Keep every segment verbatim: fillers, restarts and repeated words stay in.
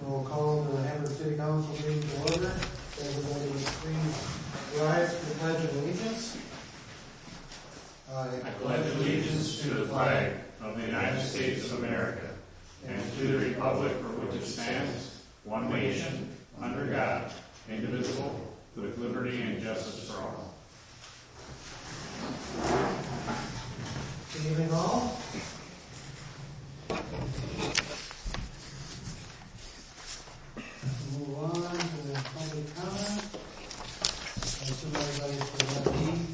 We'll call the Hamburg City Council meeting to order. Everybody please rise to the Pledge of Allegiance. I pledge allegiance to the flag of the United States of America and to the republic for which it stands, one nation, under God, indivisible, with liberty and justice for all. Good evening, all. Move on to the public comment. I assume everybody's for that meeting.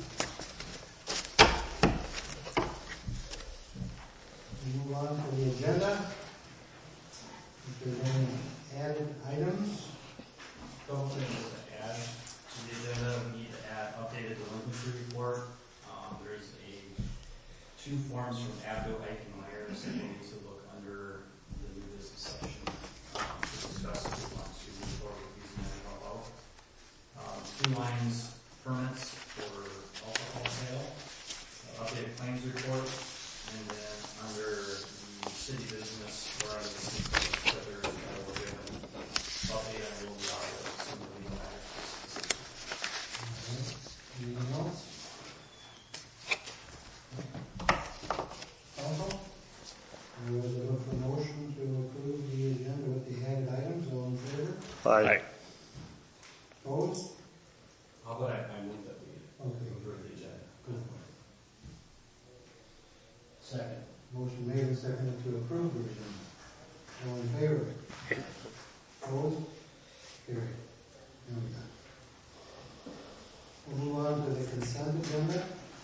Move on to the agenda. If there's any added items. Couple things to add to the agenda. We need to add updated delinquency report. Um, there's a two forms from Abdo, Ike, and Myers that we need to look under the new business section um, to discuss if we want to move forward with using that help out. Um, two lines permits for alcohol sale, uh, updated claims report, and then under the city business or under the city whether uh, we're going to update on the audio some of the legal matters. Anything else? Council? I would look for motion to approve the agenda with the added items. All in favor? Aye. Opposed? How about I, I move that we Okay. approve the agenda? Good. Second. Motion made and seconded to approve the agenda. All in favor? Opposed? Carried. There we go. We'll move on to the consent agenda.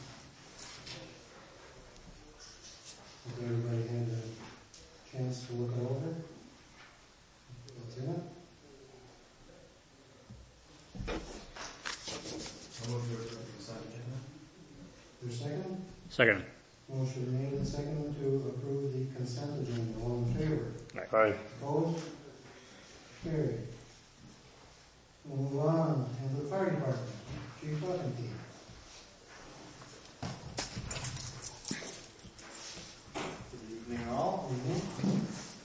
Hope everybody had a chance to look it over. What's in it? I move to approve the consent agenda. Your second? Second. Motion made and seconded to approve the consent agenda. All in favor? Aye. Opposed? Carried. We'll move on to the fire department. Chief Buckenty. Good evening, all. Mhm.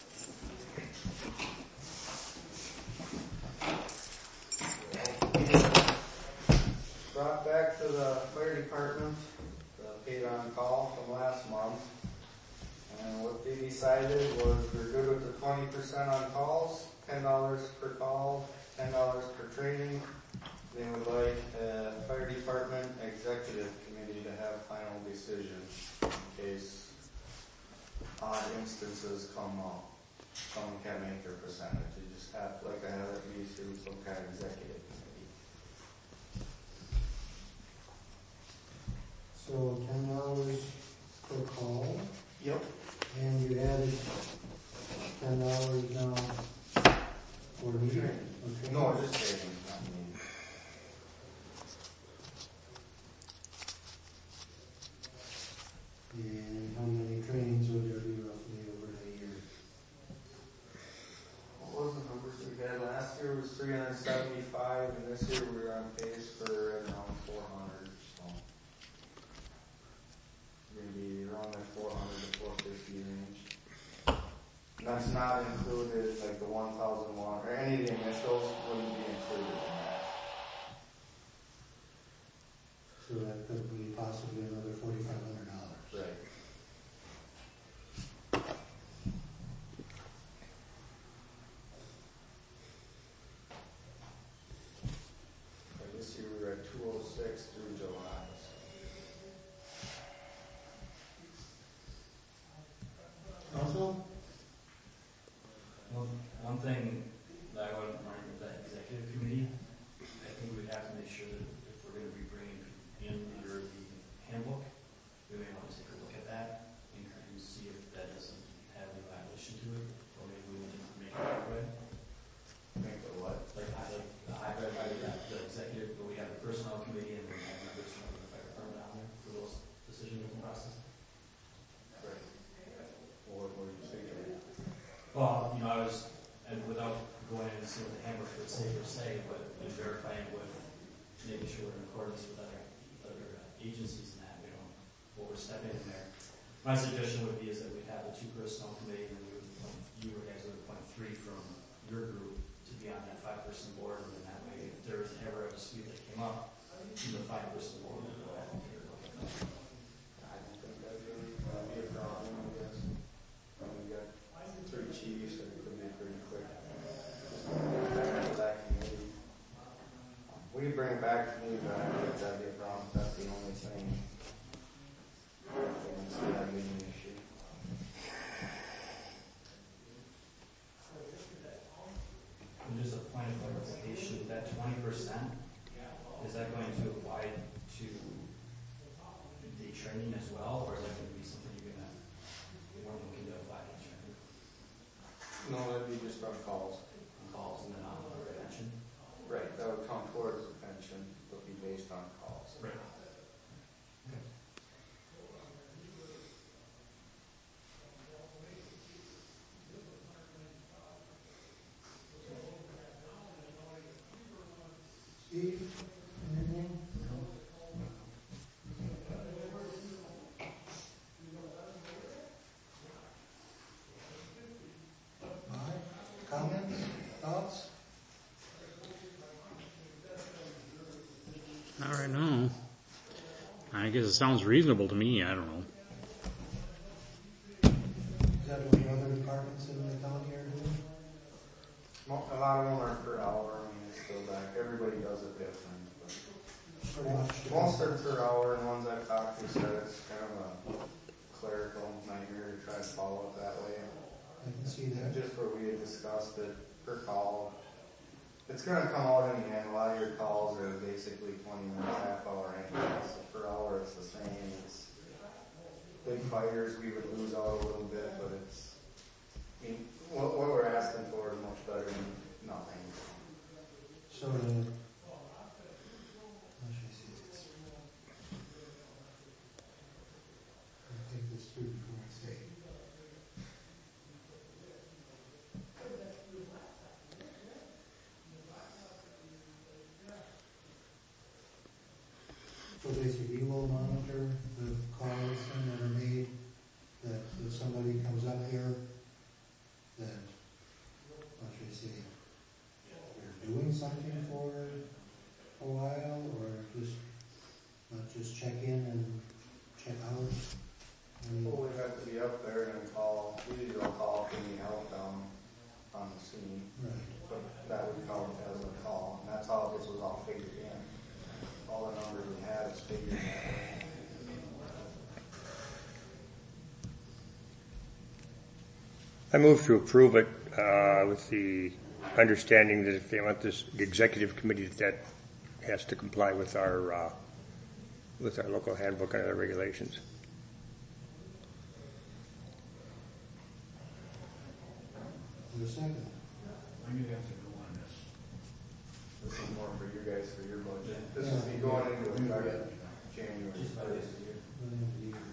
Brought back to the fire department, the paid on call from last month. And what they decided was they're good with the twenty percent on calls, ten dollars per call, ten dollars per training. They would like a fire department executive committee to have final decisions in case odd instances come up. Someone can't make their percentage. You just have, like I have it be through some kind of executive committee. So ten dollars per call, Yep. and you added ten dollars now for me. Okay. No, just savings, not me. And how many trainings would there be roughly over a year? What was the numbers we had last year? It was three hundred seventy-five, and this year we were on pace for around four hundred. So maybe around that four hundred to four fifty range. That's not included, like the one thousand one or any of the initials wouldn't be included in that. So that could be possibly another forty-five hundred dollars. Right. This year we were at two oh six through July. Also, One, one thing that I would remind with that executive committee, I think we'd have to make sure that if we're going to be bringing in under the handbook, we may want to take a look at that and kind of see if that doesn't have any violation to it, or maybe we need to make it hybrid. Make it what? Like, I like the hybrid, I like the executive, but we have the personnel committee and we have members from the fire department down there for those decision-making process. Right. Or what were you thinking? Well, you know, I was, and without going into see what the handbook would say per se, but in verifying with making sure we're in accordance with other other uh, agencies and that we don't overstep in there. My suggestion would be is that we have the two personnel committee, and we would appoint, you guys would appoint three from your group five-person board, and then that way, if there was ever a dispute that came up, the five-person board would go ahead and take a look at that. I don't think that'd really uh, be a problem, I guess. Um, we got three chiefs, and it could be pretty quick. Just back to that committee. We can bring it back to me, but I don't think that'd be a problem. That's the only thing. I don't see that being an issue. And just a point of clarification, that twenty percent, is that going to apply to the training as well, or is that going to be something you're gonna, more looking to apply to training? No, that'd be just on calls. On calls and then on the retention? Right, that would come towards the pension, but be based on calls. Right. Steve, anything? All right, comments, thoughts? All right, no. I guess it sounds reasonable to me. I don't know. Is that what the other departments in the county are doing? Mo- A lot of them are per hour, I mean, it's still back, everybody does it different, but Pretty much. most are per hour, and ones I've talked to said it's kind of a clerical nightmare to try to follow it that way. I can see that. Just where we had discussed it per call, it's gonna come out in the end, a lot of your calls are basically twenty minutes, half hour anyway, so per hour it's the same, it's big fires, we would lose out a little bit, but it's, I mean, what, what we're asking for is much better than nothing. So the, how should I say this? I'll take this through before I say it. So basically, you will monitor the calls that are made, that if somebody comes up here, that, how should I say, they're doing something for a while, or just, not just check in and check out? I mean, Well, we have to be up there and then call, we usually will call if we need help down on the scene, right. but that would count as a call, and that's how this was all figured in. All the numbers we had is figured that way. I move to approve it uh, with the understanding that if they want this, the executive committee, that has to comply with our uh, with our local handbook and other regulations. For a second. When do you have to go on this? This is more for you guys, for your budget. This will be going into effect January Just by first. this year. By the end of the year.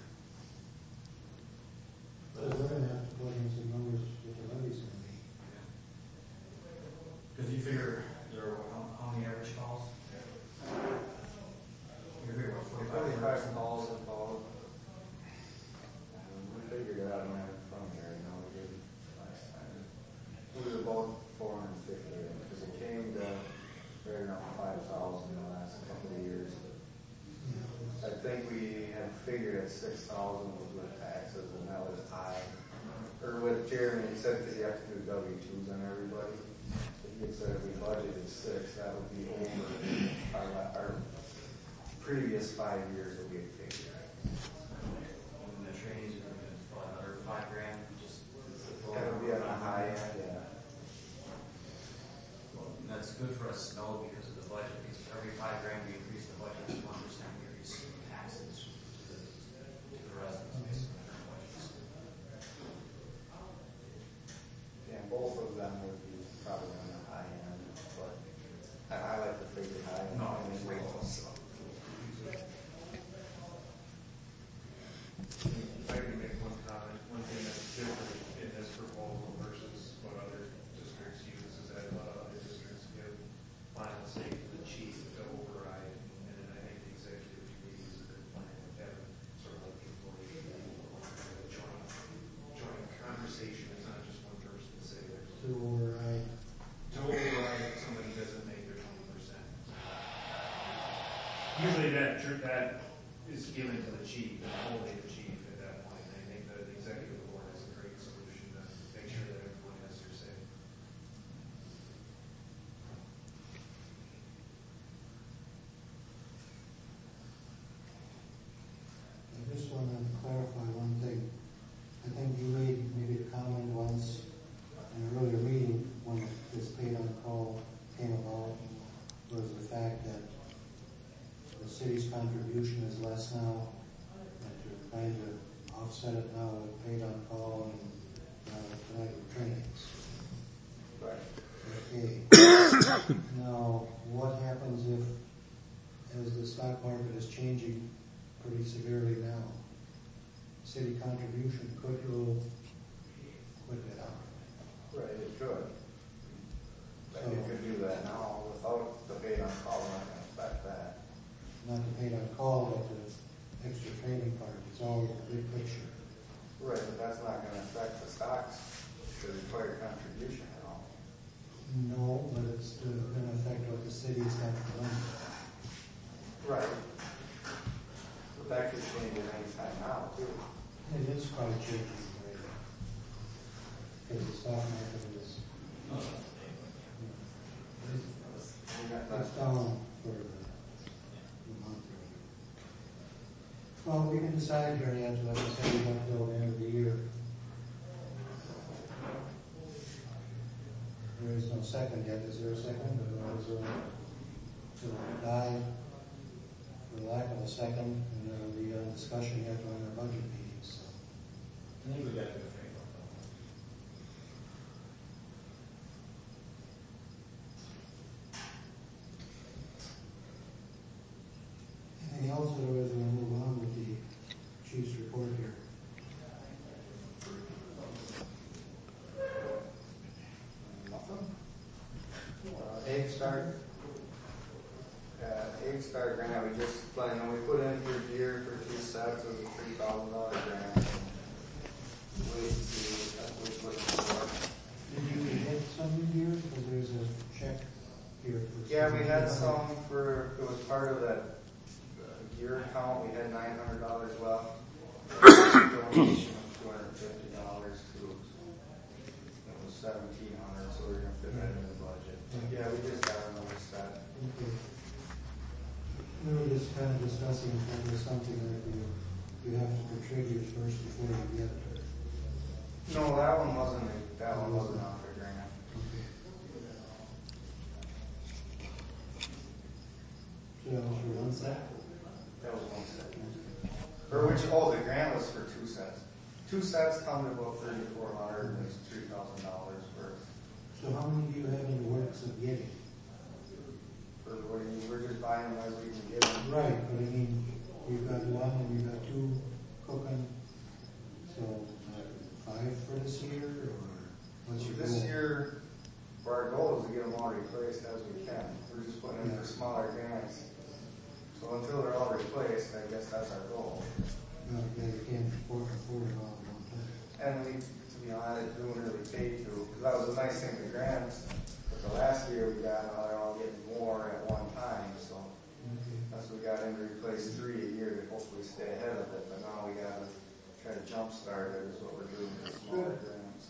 So we're gonna have to plug in some numbers with the levies gonna be. Because you figure there are how, how many average calls? You figure about forty-five Forty-five hundred. calls involved. And we figured it out on that from here, you know, we did last time. We were about four hundred and fifty, because it came to right around five thousand in the last couple of years. I think we had figured at six thousand was with taxes, and that was high. Or with Jeremy, he said, because you have to do W twos on everybody. But he had said if we budgeted six, that would be over our, la- our previous five years that we had figured. And the trainings are going to probably another five grand, just. That would be on the high end, yeah. And that's good for us to know because of the budget, because for every five grand we increase the budget, it's one percent increase in taxes to the, to the residents, basically, in our budgets. And both of them would be probably on the high end, but I, I like to figure high end. No, I mean, it's we- so. If I can make one comment, one thing that's different in this proposal versus what other districts use is that a lot of other districts give final say to the chief to override, and then I think the executive committee is a good plan with having sort of like employee, a joint, joint conversation, it's not just one person to say there's To override, to override somebody set it now with paid on call and, uh, tonight with trainings. Right. Okay. Now, what happens if, as the stock market is changing pretty severely now, city contribution could go quickly down. Right, it could. But So- you could do that now without the paid on call, not gonna affect that. Not the paid on call, but the extra training part, it's all the big picture. Right, but that's not gonna affect the stocks, the required contribution at all. No, but it's uh, gonna affect what the cities have to run. Right. But that could change at any time now, too. It is quite changing right now. Because the stock market is, No, that's big. We got that. it's down for a month or two. Well, we can decide here yet, like I said, we got till the end of the year. There is no second yet, is there a second, or is there, to die for lack of a second, and there will be a discussion yet on our budget meetings, so. I think we got a good framework Anything else, otherwise we'll move on with the chief's report here. Nothing. Uh, Egg Start. Uh, Egg Start grant, we just, I know we put in for gear for two sets of a three thousand dollar grant. Wait to see, that's what we're looking for. Did you get some here, because there's a check here for. Yeah, we had some for, it was part of that uh, gear account, we had nine hundred dollars left. Donation of two hundred and fifty dollars to, it was seventeen hundred, so we're gonna fit that in the budget. Yeah, we just got another set. Okay. We were just kind of discussing if that was something that you, you have to contribute first before you get it. No, that one wasn't, a- that one wasn't on the grant. Okay. So that was for one set? That was one set. Or which, oh, the grant was for two sets. Two sets come to about thirty-four hundred, and it's three thousand dollars worth. So how many do you have in the works of getting? For what you, we're just buying them as we can get them. Right, but I mean, you've got one and you've got two cooking, so uh, five for this year, or what's your goal? This year, our goal is to get them all replaced as we can. We're just putting in for smaller grants. So until they're all replaced, I guess that's our goal. No, yeah, you can't afford, afford it all at one time. And we, to be honest, we wouldn't really pay to, because that was a nice thing with grants. But the last year we got, now they're all getting more at one time, so Okay. that's what we got in to replace three a year to hopefully stay ahead of it. But now we gotta try to jumpstart it is what we're doing with smaller grants.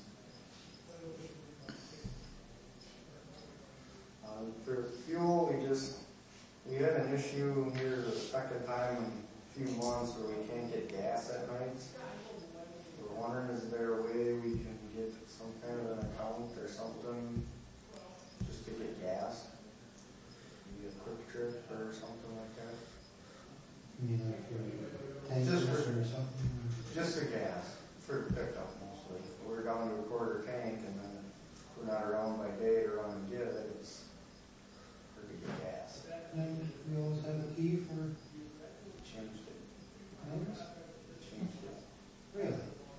Um, for fuel, we just, we had an issue here the second time in a few months where we can't get gas at night. We're wondering, is there a way we can get some kind of an account or something just to get gas? Maybe a quick trip or something like that? You mean like for tankers Just for- or something? Just the gas, for pickup mostly. We're down to a quarter tank, and then if we're not around by day to run and get it, it's for to get gas. And we always have a key for Changed it, tankers? changed it. Really?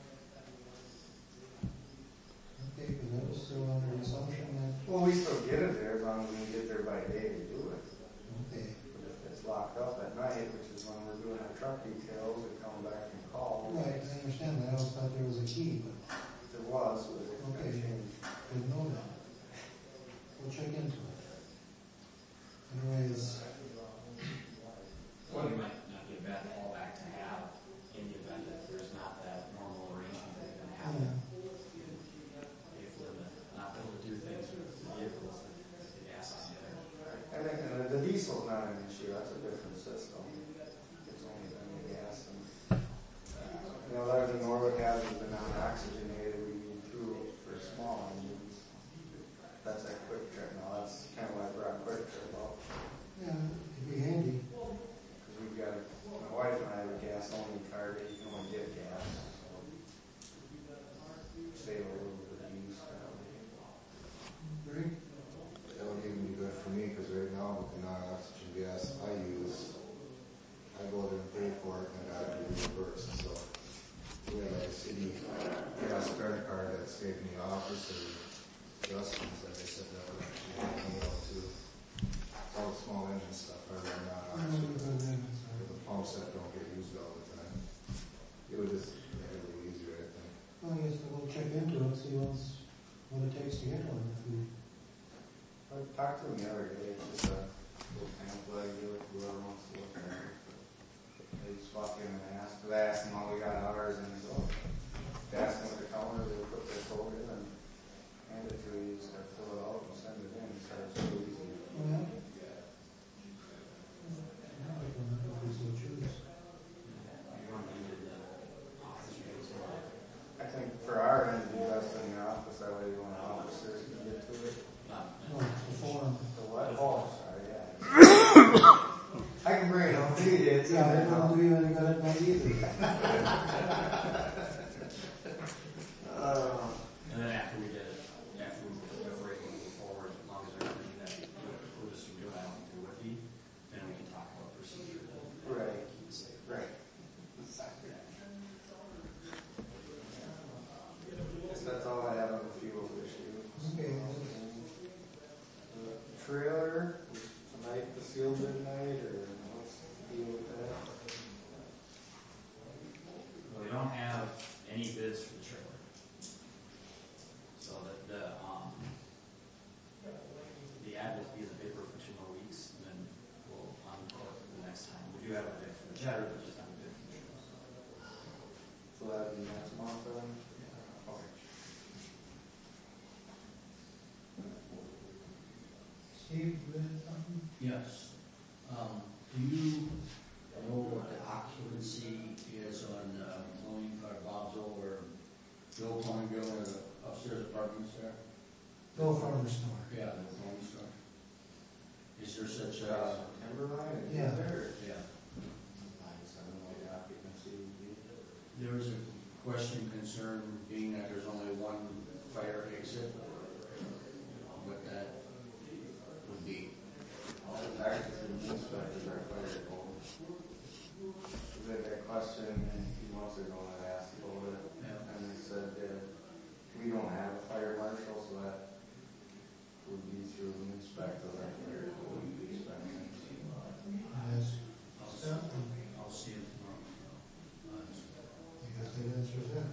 Okay, because I was still under the assumption that, Well, we still get it there as long as we can get there by day to do it. okay, But if it's locked up at night, which is when we're doing our truck details, we come back and call. right, I understand that, I always thought there was a key, but There was, but it got Okay. changed. didn't know that. We'll check into it. Anyways, Well, you might not get that all back to have in the event that there's not that normal arrangement that can happen. yeah, If we're not able to do things with the vehicles, the gas on the other. And it, and it adjustments that they said that were actually hanging out too. All the small engine stuff are running on actually, the pumps that don't get used all the time. It would just make it a little easier, I think. Well, I guess we'll check into it, see what's, what it takes to get one. If we, I talked to him the other day, just a little pamphlet, I give it to whoever wants to look at it. They just walk in and ask, but I asked them how we got ours, and they go, oh, they asked them at the counter, they put their code in and hand it to you, you just gotta fill it out and send it in, so it's really easy. oh, yeah? Yeah, I don't know if we so choose. I think for our end, you guys in your office, that way you want officers to get to it. No, the form. The what? Oh, sorry, yeah. I can bring it home to you, it's in Yeah, there they now. don't do it, got it by either. Uh, And then after we get it, after we deliberate and move forward, as long as they're agreeing that we do it, we'll just do it, I don't think it would be, then we can talk about procedure. Right. Keep it safe. Right. Guess that's all I have on the fuel issue. Okay. The trailer, tonight the sealed midnight, or what's the deal with that? Well, we don't have any bids for the trailer. So that the, um, the ad will be in the paper for two more weeks, and then we'll encore the next time. We do have a bid for the jetter, but just not a bid for the trailer. So that'd be next month then? Okay. Steve, you had something? Yes. Um, do you know what the occupancy is on, uh, Tony Bobzo or Bill Tonyville or the upstairs apartments there? Go farmer store. Yeah, the Tony store. Is there such Uh, a, Timberline, is Yeah. there? yeah, I just don't know what the occupancy would be. there was a question concern being that there's only one fire exit, what that would be. All the actually the inspectors are fire code. We had that question a few months ago when I asked about it, Yeah. and they said that we don't have a fire marshal, so that would be through the inspector, our fire code inspection. Yes. I'll, Yeah. I'll see him tomorrow. Uh, I guess that answers that.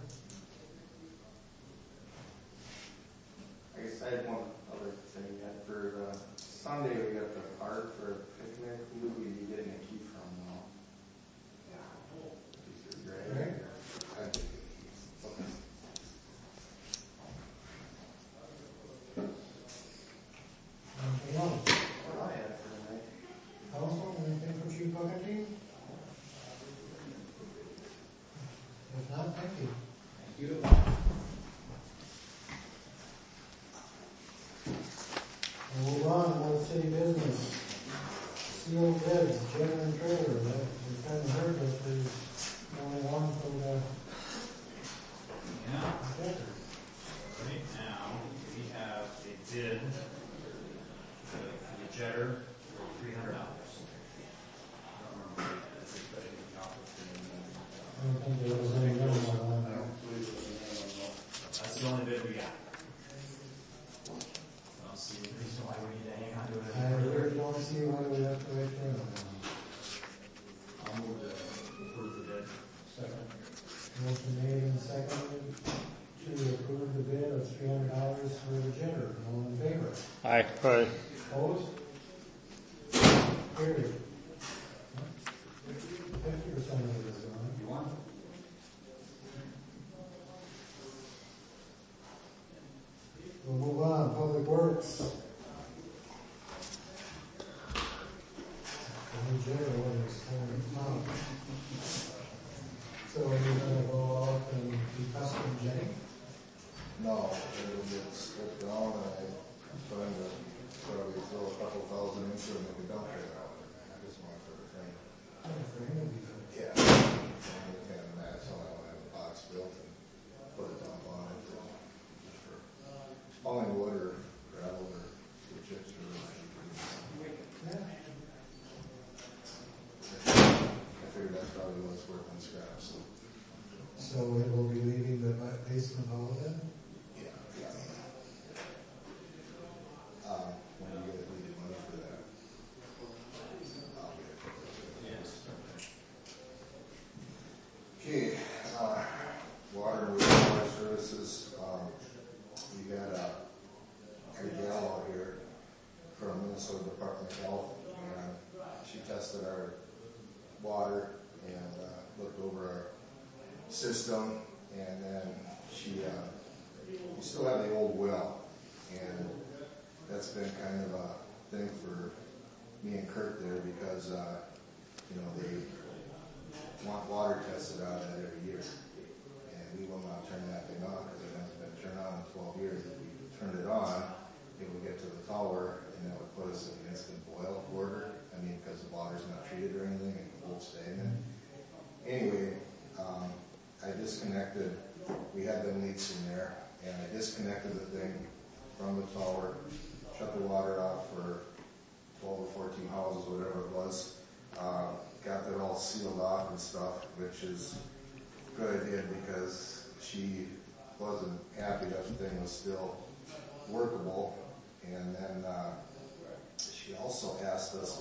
I guess I had one other thing yet for the Sunday, we got the card for picnic, who would we be getting a key from now? Is it Greg? Greg? I think it's- okay. Anything else? What I had for tonight. Council, anything for Chief Bucketing? If not, thank you. Thank you. We'll move on with city business. Sealed bids, general and trailer, that, we kind of heard that there's only one for the Yeah. jetter. Right now, we have a bid for the jetter for three hundred dollars. I don't remember what it is, but it was off of the, I don't think there was any minimum on I that. don't believe it was a minimum. that's the only bid we got. I don't see any reason why we need to hang on to it. I really don't see why we have to wait for it. I'll move to approve the bid. Second. Motion made and seconded to approve the bid of three hundred dollars for the jetter. All in favor? Aye. Aye. Opposed? Carried. Fifty percent of it is gone. You want? We'll move on, Public Works. The new jetter was coming out. So are you gonna go out and be custom jetting? No, it'll get stripped down, and I'm trying to probably throw a couple thousand into it and make a dump trailer out of it. I just want for the thing. Oh, for him it'd be good. Yeah. I can't imagine, I want to have a box built and put a dump on it, and just for hauling wood or gravel or wood chips or Yeah. I figured that's probably what it's worth on scrap, so. So it will be leaving the basement hall then? Yeah, yeah. Health, and she tested our water and uh, looked over our system, and then she, uh, we still have the old well, and that's been kind of a thing for me and Kurt there because, uh, you know, they want water tested out of that every year, and we will not turn that thing on because it hasn't been turned on in twelve years. If we turned it on, it would get to the tower, and that would put us in an instant boil order. I mean, because the water's not treated or anything, and it won't stay in it. Anyway, um, I disconnected, we had them leaks in there, and I disconnected the thing from the tower, shut the water off for twelve or fourteen houses, whatever it was. Uh, got that all sealed off and stuff, which is good I did because she wasn't happy that the thing was still workable. And then uh, she also asked us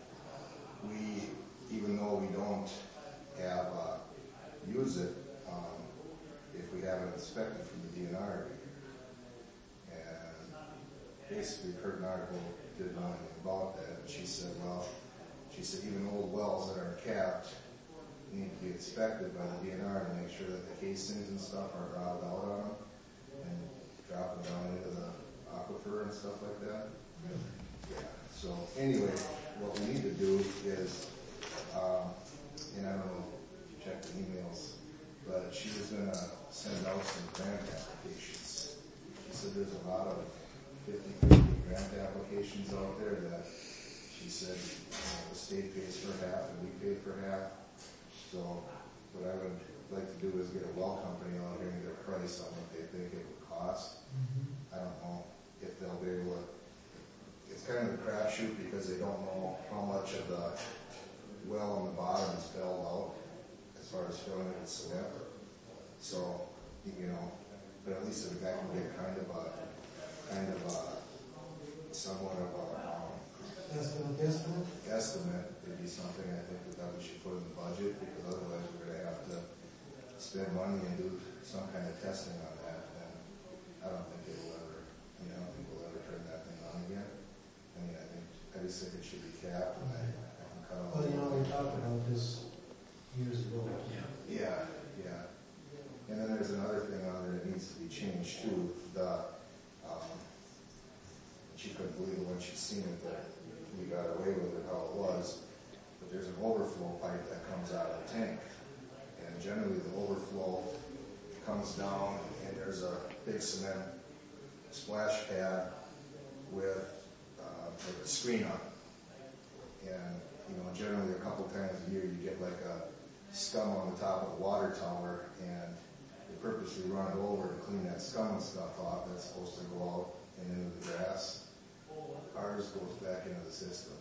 if we, even though we don't have uh, use it, um, if we have it inspected from the D N R every year. And basically Kurt and I both didn't know anything about that. And she said, well, she said even old wells that are capped need to be inspected by the D N R to make sure that the casings and stuff aren't rotted out on them and dropping down into the aquifer and stuff like that. Yeah. So anyway, what we need to do is, um, and I don't know if you checked the emails, but she was going to send out some grant applications. She said there's a lot of fifty fifty grant applications out there that she said you know, the state pays for half and we pay for half. So what I would like to do is get a well company out here and get a price on what they think it would cost. Mm-hmm. I don't know if they'll be able to. It's kind of a crapshoot because they don't know how much of the well on the bottom is filled out as far as filling it with cement. So, you know, but at least if that can get kind of a, kind of a, somewhat of a um, Estimate, estimate? estimate would be something I think that, that we should put in the budget because otherwise we're going to have to spend money and do some kind of testing on that. And I don't think it will ever, I mean, I don't think we'll ever turn that thing on again. I mean, I think, I just think it should be capped and I, I can cut off. Well, you know, we talked about this years ago. Yeah. Yeah, yeah. And then there's another thing on there that needs to be changed too. The, um, she couldn't believe it when she seen it that we got away with it how it was. But there's an overflow pipe that comes out of the tank. And generally the overflow comes down and there's a big cement splash pad with, uh, with a screen on it. And, you know, generally a couple times a year you get like a scum on the top of the water tower and they purposely run it over to clean that scum and stuff off that's supposed to go out and into the grass. Ours goes back into the system.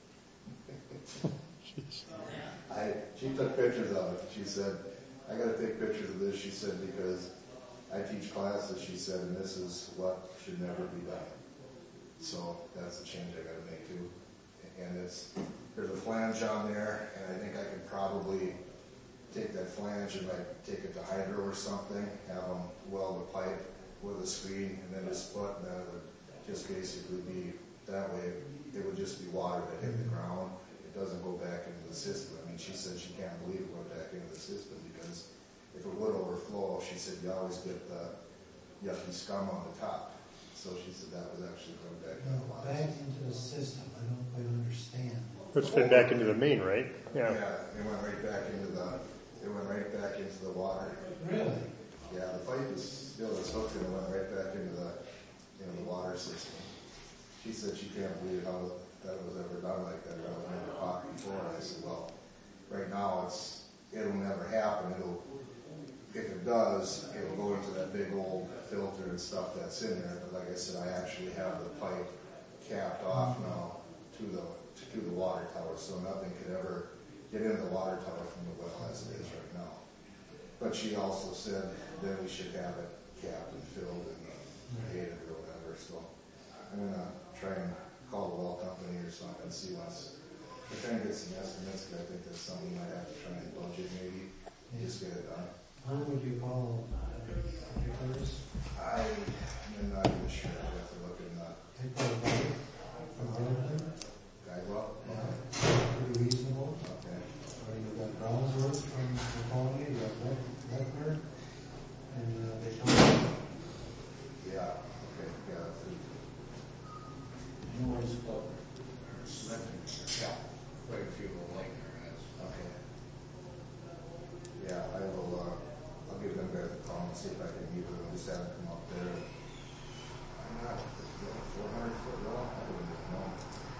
I, she took pictures of it. She said, I got to take pictures of this, she said, because I teach classes, she said, and this is what should never be done. So that's a change I got to make too. And it's, there's a flange on there, and I think I could probably take that flange and like take it to hydro or something, have them weld a pipe with a screen, and then just put, and then it would just basically be that way. It would just be water that hit the ground. It doesn't go back into the system. I mean, she said she can't believe it went back into the system because if it would overflow, she said you always get the yucky scum on the top. So she said that was actually going back into the water. Back into the system, I don't quite understand. It's been back into the main, right? Yeah. Yeah, it went right back into the, it went right back into the water. Really? Yeah, the pipe is still, it's hooked and it went right back into the, into the water system. She said she can't believe how that was ever done like that. It was never caught before. And I said, well, right now it's, it'll never happen. It'll, if it does, it'll go into that big old filter and stuff that's in there. But like I said, I actually have the pipe capped off now to the, to the water tower, so nothing could ever get into the water tower from the well as it is right now. But she also said that we should have it capped and filled and gated or whatever. So I'm gonna try and call the well company or something and see what's. I'm trying to get some estimates, but I think that's something I have to try and budget maybe. Just get it done. Who would you call particulars? I am not even sure. I have to look in the Take the vote from Littleton? guy Moose Club or Smith. Yeah. Quite a few of them like there, that's. Okay. Yeah, I will, uh, I'll give them guys a call and see if I can meet with them, just have them come up there. I'm not, four hundred foot long, I wouldn't even know.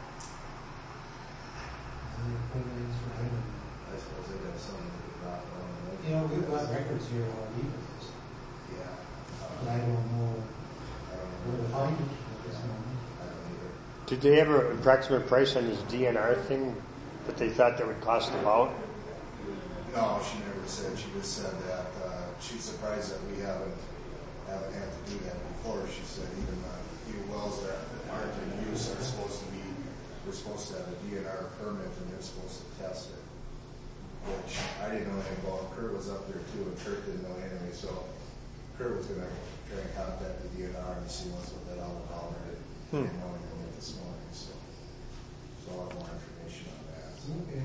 I suppose they got something to drop on. You know, we've got records here on deep it is, Yeah. but I don't know I don't where know. to find it at this moment. I don't either. Did they have an approximate price on this D N R thing that they thought that would cost about? No, she never said. She just said that uh, she's surprised that we haven't haven't had to do that before. She said even uh, few wells that aren't in use are supposed to be. We're supposed to have a D N R permit and they're supposed to test it. Which I didn't know anything about. Kurt was up there too, and Kurt didn't know anyway. So Kurt was going to try and contact the D N R and see what's what that outcall did. Hmm. Didn't know anything this morning, so so I'll have more information on that. Okay.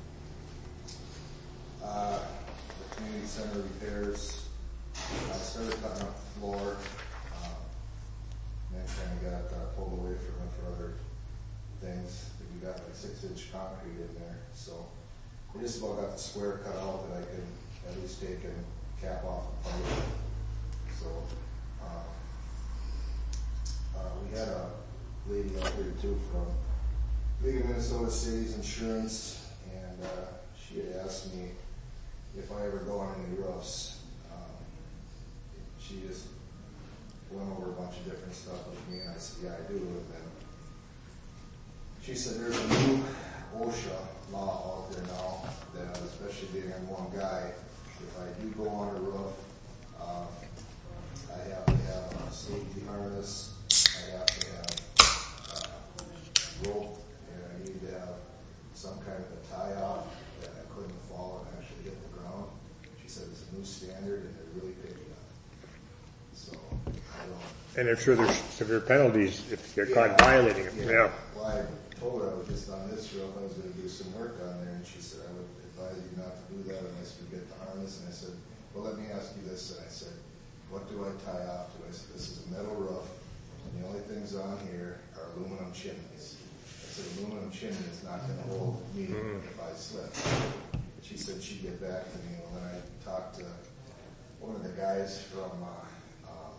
Uh, the community center repairs, I started cutting up the floor, um, and then kind of got uh, pulled away from it for other things. We got like six inch concrete in there, so we just about got the square cut out that I could at least take and cap off the pipe. So, um, uh, we had a lady out there too from League of Minnesota Cities Insurance, and uh, she had asked me if I ever go on any roofs. Um, she just went over a bunch of different stuff with me, and I said, yeah, I do. And then she said, there's a new OSHA law out there now that, especially being I'm one guy, if I do go on a roof, um, I have to have a safety harness, I have to have uh, rope, and I need to have some kind of a tie-off that I couldn't fall and actually hit the ground. She said it's a new standard and they're really picky on it. So, I don't... And I'm sure there's severe penalties if you're caught Yeah. violating them. Yeah. Well, I told her I was just on this roof, I was going to do some work on there, and she said I would advise you not to do that unless you get the harness. And I said, well, let me ask you this. And I said, what do I tie off to? I said, this is a metal roof, and the only things on here are aluminum chimneys. I said, aluminum chimney is not going to hold me Mm. if I slip. She said she'd get back to me. When I talked to one of the guys from uh, um,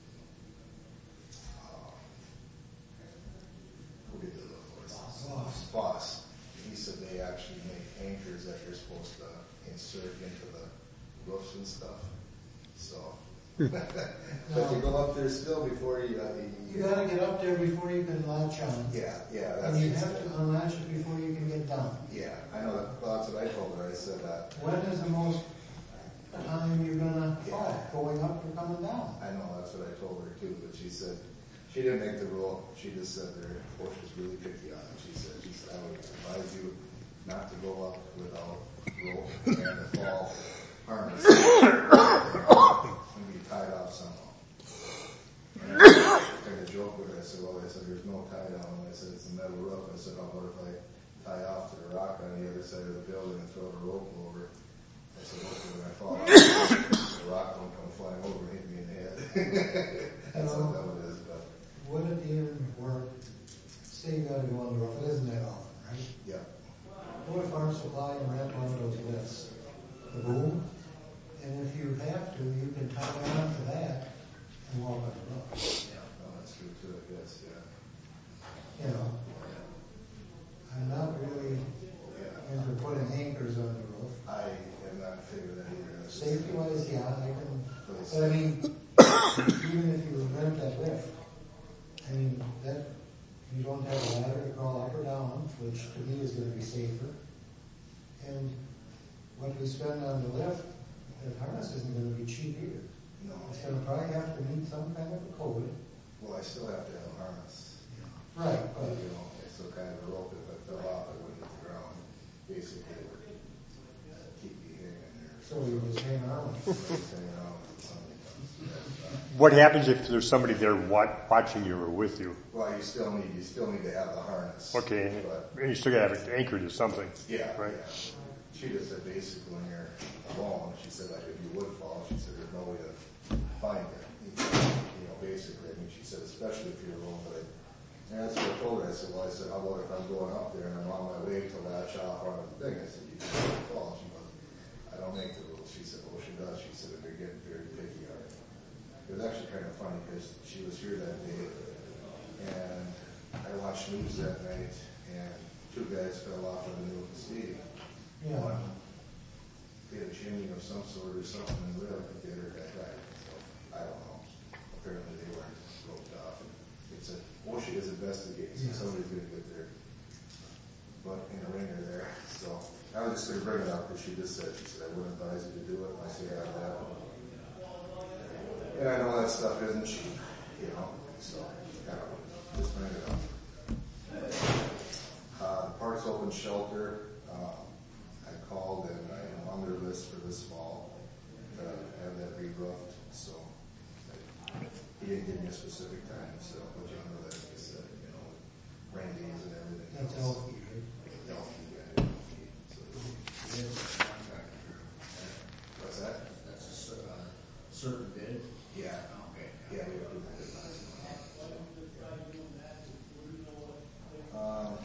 uh, who did the roof for us? Boss. Boss. He said they actually make anchors that you're supposed to insert into the roofs and stuff. So, but you go up there still before you. Uh, you, You gotta get up there before you can latch on. Yeah, yeah. That's And you have to unlatch it before you can get down. Yeah, I know that. Well, that's what I told her. I said that. When is the most time you're gonna fall, going up or coming down? I know that's what I told her too. But she said she didn't make the rule. She just said their coach was really picky on it. She said she said I would advise you not to go up without rope and the fall harness. And be tied off somehow. And I kind of joked with her. I said, well, I said, there's no tie down. I said, it's a metal roof. I said, oh, what if I tie off to the rock on the other side of the building and throw the rope over? I said, hopefully when I fall off, the rock won't come flying over and hit me in the head. That's how dumb it is, but Would it even work, say you gotta go on the roof, it isn't that often, right? yeah. Go to Farm Supply and rent one of those lifts, the boom, and if you have to, you can tie on to that and walk on the roof. Yeah, no, that's true too, I guess, yeah. You know, I'm not really Yeah. into putting anchors on the roof. I have not figured that either. That's just- Safety wise, yeah, I can, Place. but I mean, even if you rent that lift, I mean, that, you don't have a ladder to crawl up or down, which to me is gonna be safer. And what we spend on the lift, the harness isn't gonna be cheap either. No, It's gonna probably have to meet some kind of a code. well, I still have to have a harness. Right, But, but, you know, it's some kind of a rope. If I fell off, I wouldn't hit the ground. Basically, it would keep me hanging there. so you just hang on. Just hanging around until somebody comes. What happens if there's somebody there wa- watching you or with you? Well, you still need, you still need to have the harness. Okay, But, and you still gotta have it anchored to something. yeah, Right. yeah. She just said basically when you're alone, she said like if you would fall, she said there's no way to find it. You know, basically, I mean, she said especially if you're alone, but I And that's what I told her. I said, well, I said, how about if I'm going up there and I'm on my way to latch off on the thing? I said, you can make the call. She goes, I don't make the rules. She said, well, she does. She said, they're getting very picky on it. It was actually kind of funny because she was here that day, and I watched news that night, and two guys fell off of the new Steve. Yeah. One hit a chimney of some sort or something, and the other the other guy died. So I don't know. Apparently they weren't roped off. And it's a OSHA is investigating, so Yeah. somebody's somebody's gonna get their butt in the ringer there. So I was just gonna bring it up because she just said, she said, I wouldn't advise you to do it. And I said, yeah, that. And I know that stuff isn't cheap, you know, so yeah, just bring it up. Uh, Parks Open Shelter, um, I called and I am on their list for this fall to have that re-roofed, so he didn't give me a specific time, so what you know that he said, you know, Randy's and everything. That's else. healthy, right? Healthy, yeah, healthy. So, what's that? That's a cer- uh, certain bid? Yeah, Okay. yeah, we have to do that. Um,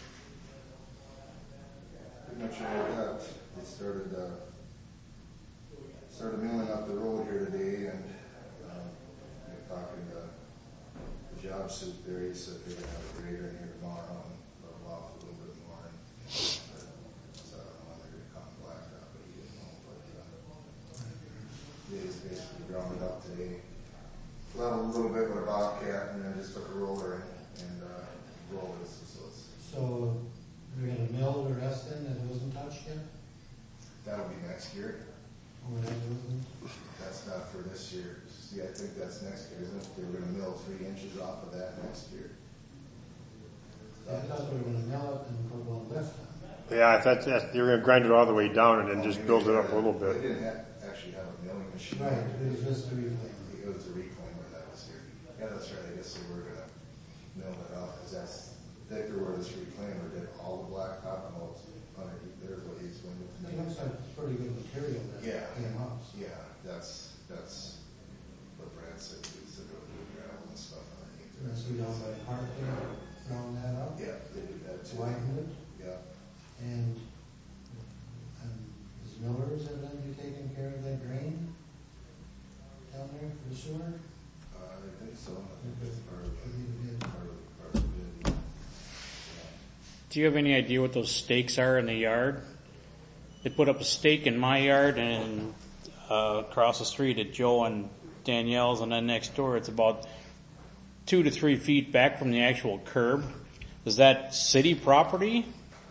pretty much all that. They started, uh, started milling up the road here today, and, um, they're talking to the job suit there. He said they're gonna have a grader in here tomorrow and level off a little bit more. And, uh, so I don't know when they're gonna come blacktop, but he didn't know, but, uh, they just basically ground it up today. Leveled a little bit with a bobcat, and then just took a roller and, and, uh, rolled it, so it's, So they're gonna mill the rest in that wasn't touched yet? that'll be next year. Or that wasn't? That's not for this year. See, I think that's next year, isn't it? They were gonna mill three inches off of that next year. I thought they were gonna mill it and put one lift on. Yeah, I thought that, they were gonna grind it all the way down and then just build it up a little They bit. didn't have, actually have a milling machine. Right, it was just a reclaim. It was a reclaimer that was here. Yeah, that's right. I guess they were gonna mill it off, cause that's, Victor, where this reclaimer did all the blacktop and all underneath there's what he's going to. It looks like it's pretty good material that Yeah. came up. Yeah, that's, that's what Brad said, he said they'll do gravel and stuff underneath there. Let's go down by the park there, round that up, Yeah, they did that too. widen it, Yeah. and, and is Miller's evidently taking care of that drain down there for the sewer? Uh, I think so. I think Okay. that's part of, Should be the bid. part of, part of the bid. Yeah. Do you have any idea what those stakes are in the yard? They put up a stake in my yard and uh, across the street at Joe and Danielle's, and then next door it's about two to three feet back from the actual curb. Is that city property?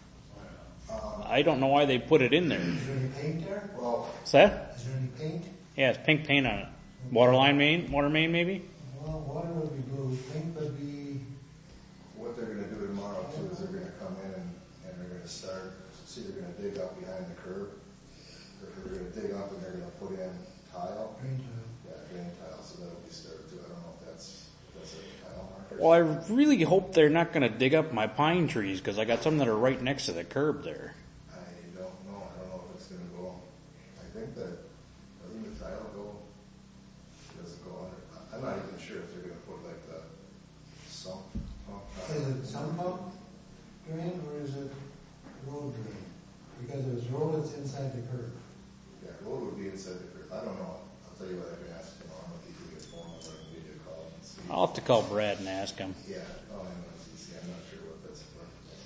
I don't know why they put it in there. Is there any paint there? Well, Is that? Is there any paint? Yeah, it's pink paint on it. Water line main, water main maybe? Well, water would be blue, paint would be, what they're gonna do tomorrow too is they're gonna come in and, and they're gonna start, see, they're gonna dig up behind the curb. They're, they're gonna dig up and they're gonna put in tile. drain tile. Yeah, drain tile, so that'll be started too. I don't know if that's, that's a tile marker. Well, I really hope they're not going to dig up my pine trees because I got some that are right next to the curb there. I don't know, I don't know if it's gonna go, I think that, doesn't the tile go, does it go under, I'm not even sure if they're gonna put like the sump, pump. tile. Is it sump pump drain or is it road drain? Because if it's road, it's inside the curb. Yeah, road would be inside the curb, I don't know, I'll tell you what, I can ask tomorrow if he can get phone number and give you a call and see. I'll have to call Brad and ask him. Yeah, oh, I know, see, I'm not sure what that's for.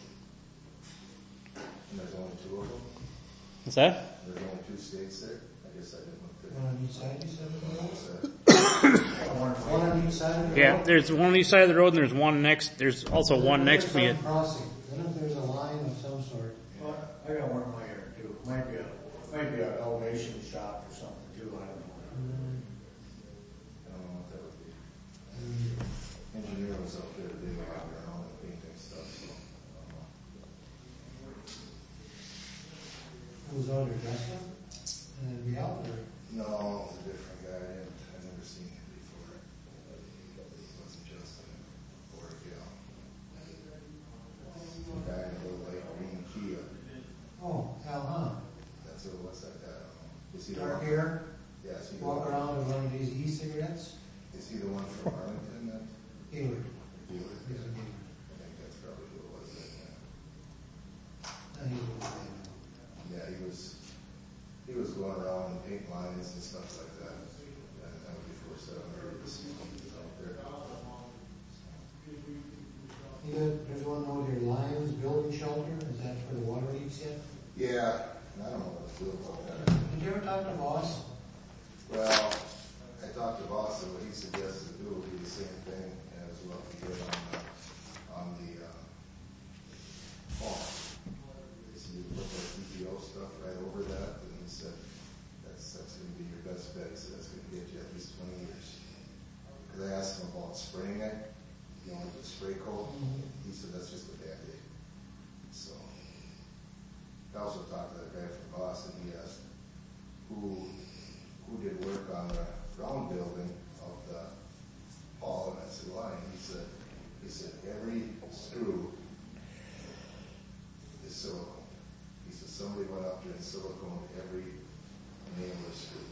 And there's only two of them? Is that? There's only two states there? I guess I didn't look One on each side, you said of the road? at One on each side of the road? Yeah, there's one on each side of the road and there's one next, there's also one next to me. There's some crossing, then if there's a line of some sort, Well, I got one in my yard too. Might be a, might be an elevation shot or something too, I don't know. mm, I don't know what that would be. mm, Engineer was up there today, out there and all the painting stuff, so. I don't know. who's out there, Justin? And it'd be out there. No, it was a different guy, I didn't, I've never seen him before. It wasn't Justin or Gil. A guy in a little light green Kia, Oh, Al, huh? that's what, what's that guy, I don't know. Is he the Dark one? hair, Yeah, is he the walk one, around with one of these e-cigarettes? is he the one from Arlington that? Hayward, Dealer? he's a Hayward. paint lines and stuff like that. And that would be for seven hundred to see out there. You got, there's one over your Lions building shelter, is that for the water leaks yet? Yeah, I don't know what to do about that. Did you ever talk to Boss? Well, I talked to Boss, and what he suggested to do would be the same thing as what we did on the, on the, uh, fall. He said, you put that E P O stuff right over that, and he said, that's, that's gonna be your best bet. He said, that's gonna get you at least twenty years. Cause I asked him about spraying it, you know, with the spray coat. He said, that's just a bad day. So, I also talked to that guy from Boston, he asked who, who did work on the ground building of the hall, and I said, why? And he said, he said, every screw is silicone. He said, somebody went up there and silicone every nail or screw.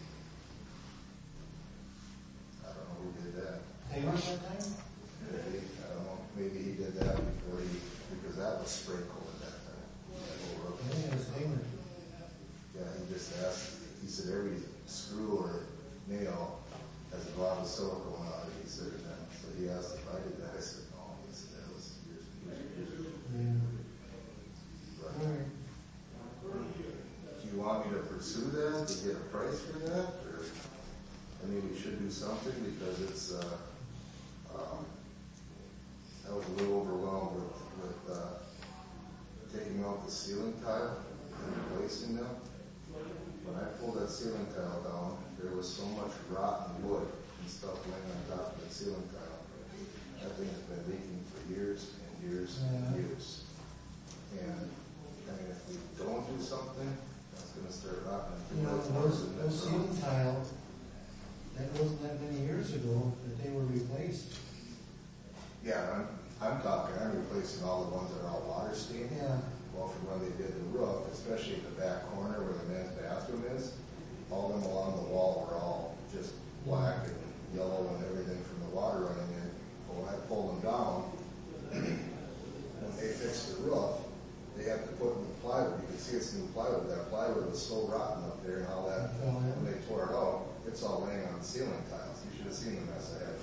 I don't know who did that. They work that time? Maybe, I don't know, maybe he did that before he, because that was spray coated that time. That whole roof. Yeah, it's Hamer. Yeah, he just asked, he said every screw or nail has a lot of silicone on it, he said, and then, so he asked if I did that, I said, no, he said, that was years and years and years ago. Yeah. But, All right. do you want me to pursue that, to get a price for that, or, I mean, we should do something, because it's, uh, um, I was a little overwhelmed with, with, uh, taking out the ceiling tile and replacing them. When I pulled that ceiling tile down, there was so much rotten wood and stuff laying on top of that ceiling tile. That thing has been leaking for years and years and Yeah. years. And, I mean, if we don't do something, that's gonna start rotting. You know, those, those ceiling tiles, that wasn't that many years ago that they were replaced. Yeah, I'm, I'm talking, I'm replacing all the ones that are all water stained. Yeah. Well, from when they did the roof, especially in the back corner where the men's bathroom is, all of them along the wall were all just black and yellow and everything from the water running in. But when I pulled them down, when they fixed the roof, they had to put new plywood. You can see it's new plywood. That plywood was so rotten up there and all that. Oh, yeah. When they tore it out, it's all laying on the ceiling tiles. You should have seen the mess I had.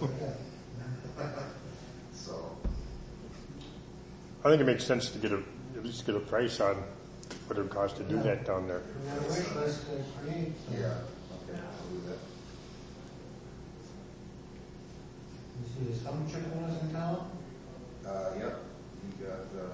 So, I think it makes sense to get a, at least get a price on what it would cost to do Yeah. that down there. We got a wish list to create. so- yeah, okay, I'll do that. You see the stomach chicken was in town? Uh, yep, you got, uh,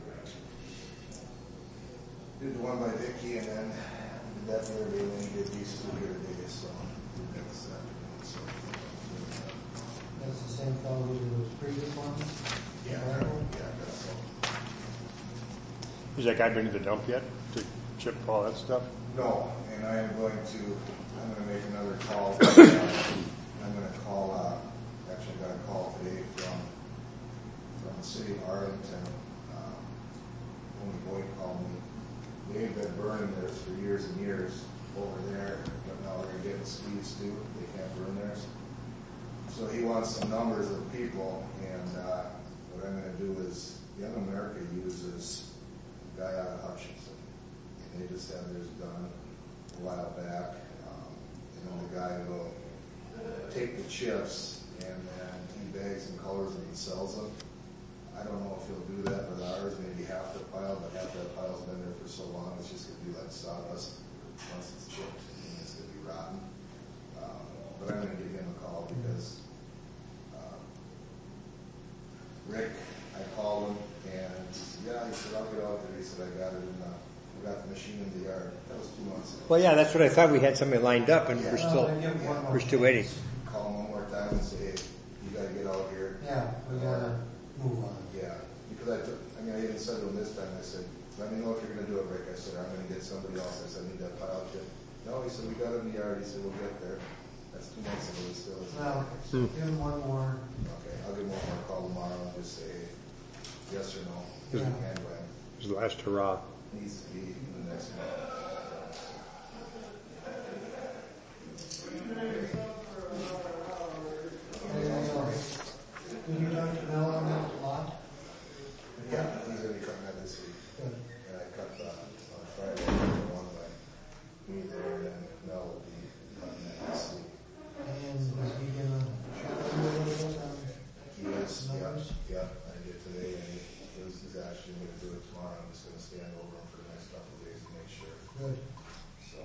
did the one by Vicky and then did that the other day, and then he did these two the other day, so that's that. So, That's the same fellow who did those previous ones? yeah, Right. yeah, that's all. Has that guy been to the dump yet to chip all that stuff? No, and I am going to, I'm gonna make another call. I'm gonna call, uh, actually got a call today from, from the city of Arlington. Um, Tony Boyd called me. They've been burning theirs for years and years over there, but now they're getting speeds too. They can't burn theirs. So he wants some numbers of people, and, uh, what I'm gonna do is, Young America uses a guy out of Hutchinson. And they just had theirs done a while back. Um, and then the guy will take the chips and then he bags and colors them and sells them. I don't know if he'll do that with ours, maybe half the pile, but half that pile's been there for so long, it's just gonna be like sawdust once it's chipped and it's gonna be rotten. Um, but I'm gonna give him a call because, um, Rick, I called him and he said, yeah, he said, I'll get out there. He said, I got it in the, we got the machine in the yard. That was two months ago. Well, yeah, that's what I thought. We had somebody lined up, and we're Well, still I give one more we're still waiting. Call him one more time and say, hey, you gotta get out here. Yeah, we gotta move on. Yeah, because I took, I mean, I even said to him this time, I said, let me know if you're gonna do it, Rick. I said, I'm gonna get somebody else. I said, I need that pile chip. No, he said, we got it in the yard. He said, we'll get there. That's two months ago, it's still. Well, so give him one more. Okay, I'll give him one more call tomorrow and just say, yes or no. Yeah. And when. It was the last hurrah. Needs to be in the next month. Anything else? Did you talk to Mel on that lot? Yeah, he's gonna be cutting that this week. Good. And I cut the, on Friday, the one by me there, and then Yeah, I did today, and he was, he's actually gonna do it tomorrow. I'm just gonna stand over him for the next couple of days to make sure, Good, so.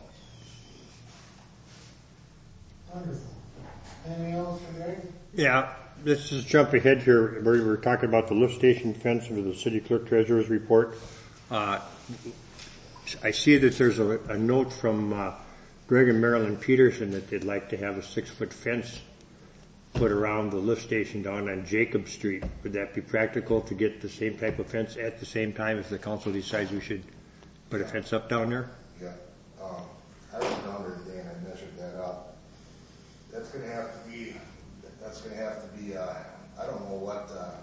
wonderful. Anything else for Greg? Yeah, let's just jump ahead here. We were talking about the lift station fence under the city clerk treasurer's report. Uh, I see that there's a, a note from uh, Greg and Marilyn Peterson that they'd like to have a six-foot fence put around the lift station down on Jacob Street. Would that be practical to get the same type of fence at the same time if the council decides we should put a fence up down there? Yeah, um, I went down there today and I measured that up. That's gonna have to be, that's gonna have to be, uh, I don't know what, uh,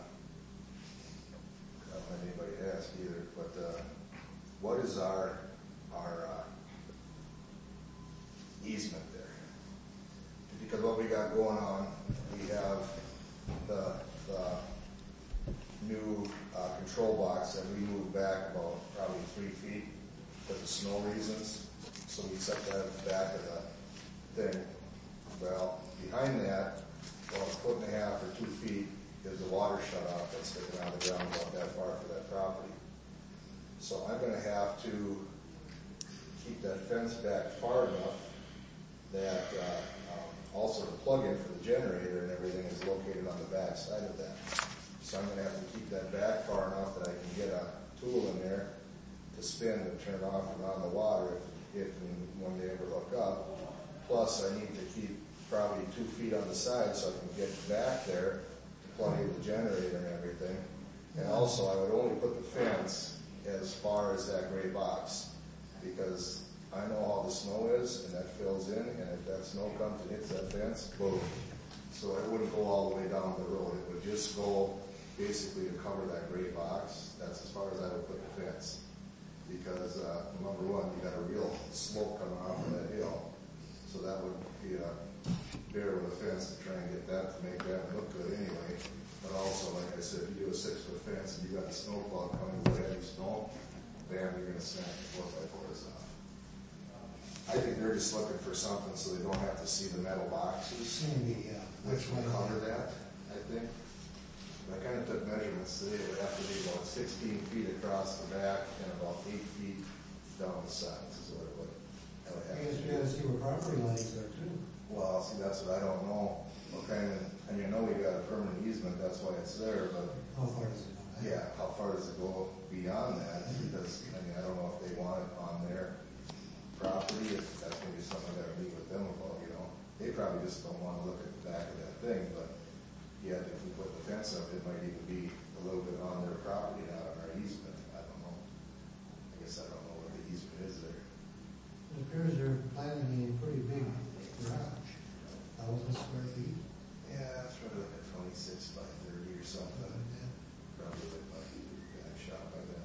I don't have anybody to ask either, but, uh, what is our, our, uh, easement there? Because what we got going on, we have the, the new, uh, control box that we moved back about probably three feet for the snow reasons. So we set that at the back of the thing. Well, behind that, about a foot and a half or two feet is the water shut off that's sticking out of the ground about that far for that property. So I'm gonna have to keep that fence back far enough that, uh, um, also the plug-in for the generator and everything is located on the back side of that. So I'm gonna have to keep that back far enough that I can get a tool in there to spin and turn off and on the water if, if and when they ever hook up. Plus I need to keep probably two feet on the side so I can get back there to plug in the generator and everything. And also I would only put the fence as far as that gray box because I know how the snow is and that fills in, and if that snow comes and hits that fence, boom. So it wouldn't go all the way down the road. It would just go basically to cover that gray box. That's as far as I would put the fence. Because, uh, number one, you got a real slope coming off of that hill. So that would be a bear with a fence to try and get that to make that look good anyway. But also, like I said, if you do a six foot fence and you got a snow plow coming with heavy snow, bam, you're gonna snap the four by fours off. I think they're just looking for something so they don't have to see the metal boxes. Maybe, yeah. Which will cover that, I think. I kind of took measurements today. It would have to be about sixteen feet across the back and about eight feet down the sides is what it would. That would have I guess to we be. gotta see where property lines are too. Well, see, that's what I don't know. What kind of, and you know we got a permanent easement, that's why it's there, but How far does it go? yeah, how far does it go beyond that? Because, I mean, I don't know if they want it on their property, if that's gonna be something I gotta meet with them about, you know. They probably just don't wanna look at the back of that thing, but yet if we put the fence up, it might even be a little bit on their property, not on our easement. I don't know. I guess I don't know what the easement is there. It appears they're planning a pretty big garage, thousand square feet. Yeah, it's probably like a twenty-six by thirty or something. Probably like my back shop by that.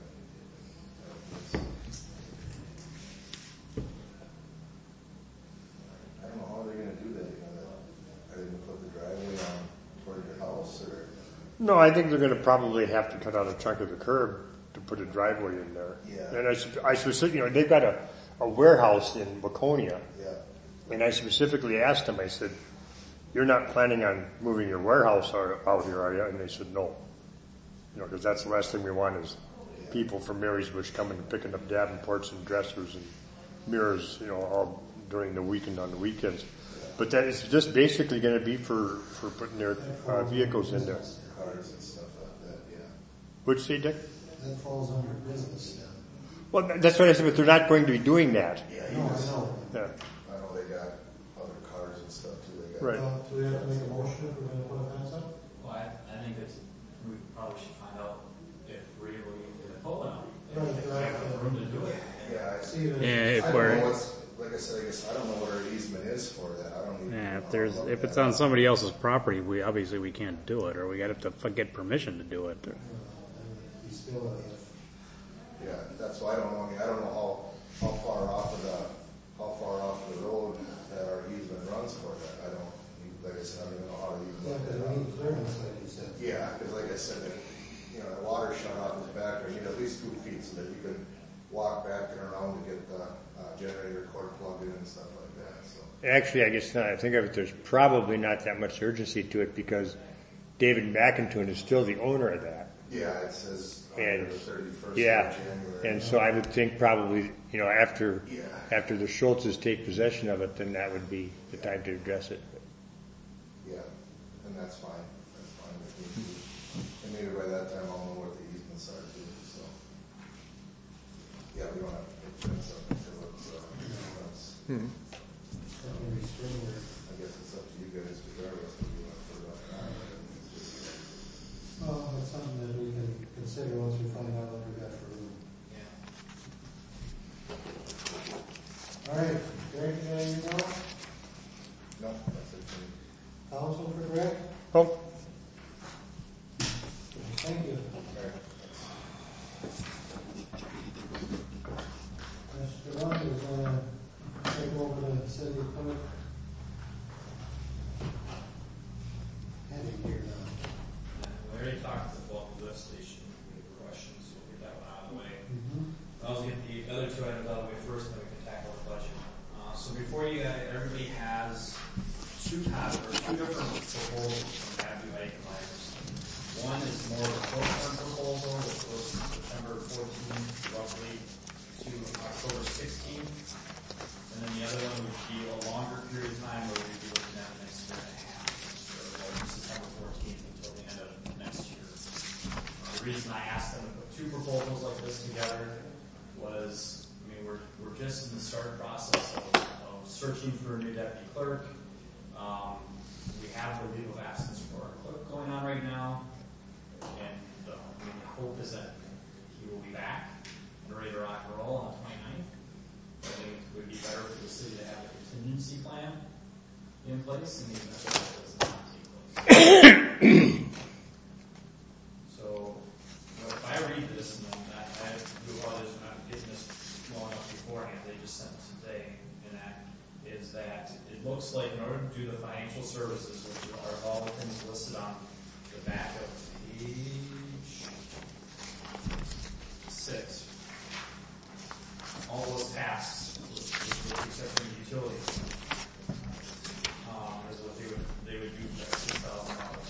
I don't know how they're gonna do that, you know, are they gonna put the driveway on toward your house or? No, I think they're going to probably have to cut out a chunk of the curb to put a driveway in there. Yeah. And I, sp- I specifically, you know, they've got a, a warehouse in Waconia, Yeah, and I specifically asked them, I said, you're not planning on moving your warehouse out, out here, are you? And they said, no. You know, because that's the last thing we want is people from Marysbush coming and picking up Davenports and dressers and mirrors, you know, all during the weekend on the weekends. But that is just basically going to be for, for putting their uh, vehicles in there. cars and stuff like that, yeah. What'd you say, Dick? That falls under business then. Well, that's what I said, but they're not going to be doing that. Yeah, No, you I just, know. Yeah. I know they got other cars and stuff too. They got. Right. Well, do we have to make a motion if we're gonna put a fence up? Well, I, I think it's, we probably should find out if we're able to get a pole down. If Right, we right. have the room to do it. Yeah, I see. See if Yeah, it's, I if don't know we're, what's, like I said, I guess I don't know what our easement is for that. I don't even. yeah, know if how there's, to look if it's that on up. somebody else's property, we, obviously we can't do it, or we gotta have to f- get permission to do it. uh, we still, uh, Yeah, that's why I don't know, I mean, I don't know how, how far off of the, how far off the road that our easement runs for that. I don't, like I said, I don't even know how to even yeah, look because that we up. need clearance, like you said. Yeah, because like I said, that, you know, the water shut off in the back there, you need at least two feet so that you can walk back and around to get the uh, generator cord plugged in and stuff like that, so. Actually, I guess now I think of it, there's probably not that much urgency to it because David McIntosh is still the owner of that. Yeah, it says And- under the thirty-first Yeah, of January. and so I would think probably, you know, after, Yeah. after the Schultzes take possession of it, then that would be the time to address it. Yeah, and that's fine, that's fine with me too. And maybe by that time I'll know what the easements are too, so. Yeah, we don't have to pick this up until it's, uh, that's, Hmm. Something restricted. I guess it's up to you guys regardless if you want to put it up or not. It's just- Well, it's something that we can consider once we find out what we got for room. Yeah. All right, Greg, you got anything else? No, that's it for me. Council for Greg? Oh, Thank you. Mister Runt is gonna take over the city clerk. Heading here now. We already talked about the lift station, we have questions, so we'll get that one out of the way. Mm-hmm. I'll get the other two items out of the way first, then we can tackle the budget. Uh, so before you, guys, everybody has two top, or two different proposals from Matthew Ike and Myers. One is more of a short-term proposal, which goes from September fourteenth roughly to October sixteenth. And then the other one would be a longer period of time where we'd be looking at the next year and a half. So from September fourteenth until the end of next year. Uh, the reason I asked them to put two proposals like this together was, I mean, we're, we're just in the start process of, of searching for a new deputy clerk. Um, we have the leave of absence for our clerk going on right now. And the, I mean, the hope is that he will be back and ready to rock and roll on the twenty-ninth. I think it would be better for the city to have a contingency plan in place in the event that that does not take place. So, you know, if I read this, and then I, I do apologize for not getting this long enough beforehand, they just sent it today, and that is that it looks like in order to do the financial services, which are all the things listed on the back of page six, all those tasks, except for the utilities, um, is what they would, they would do for that six thousand dollars.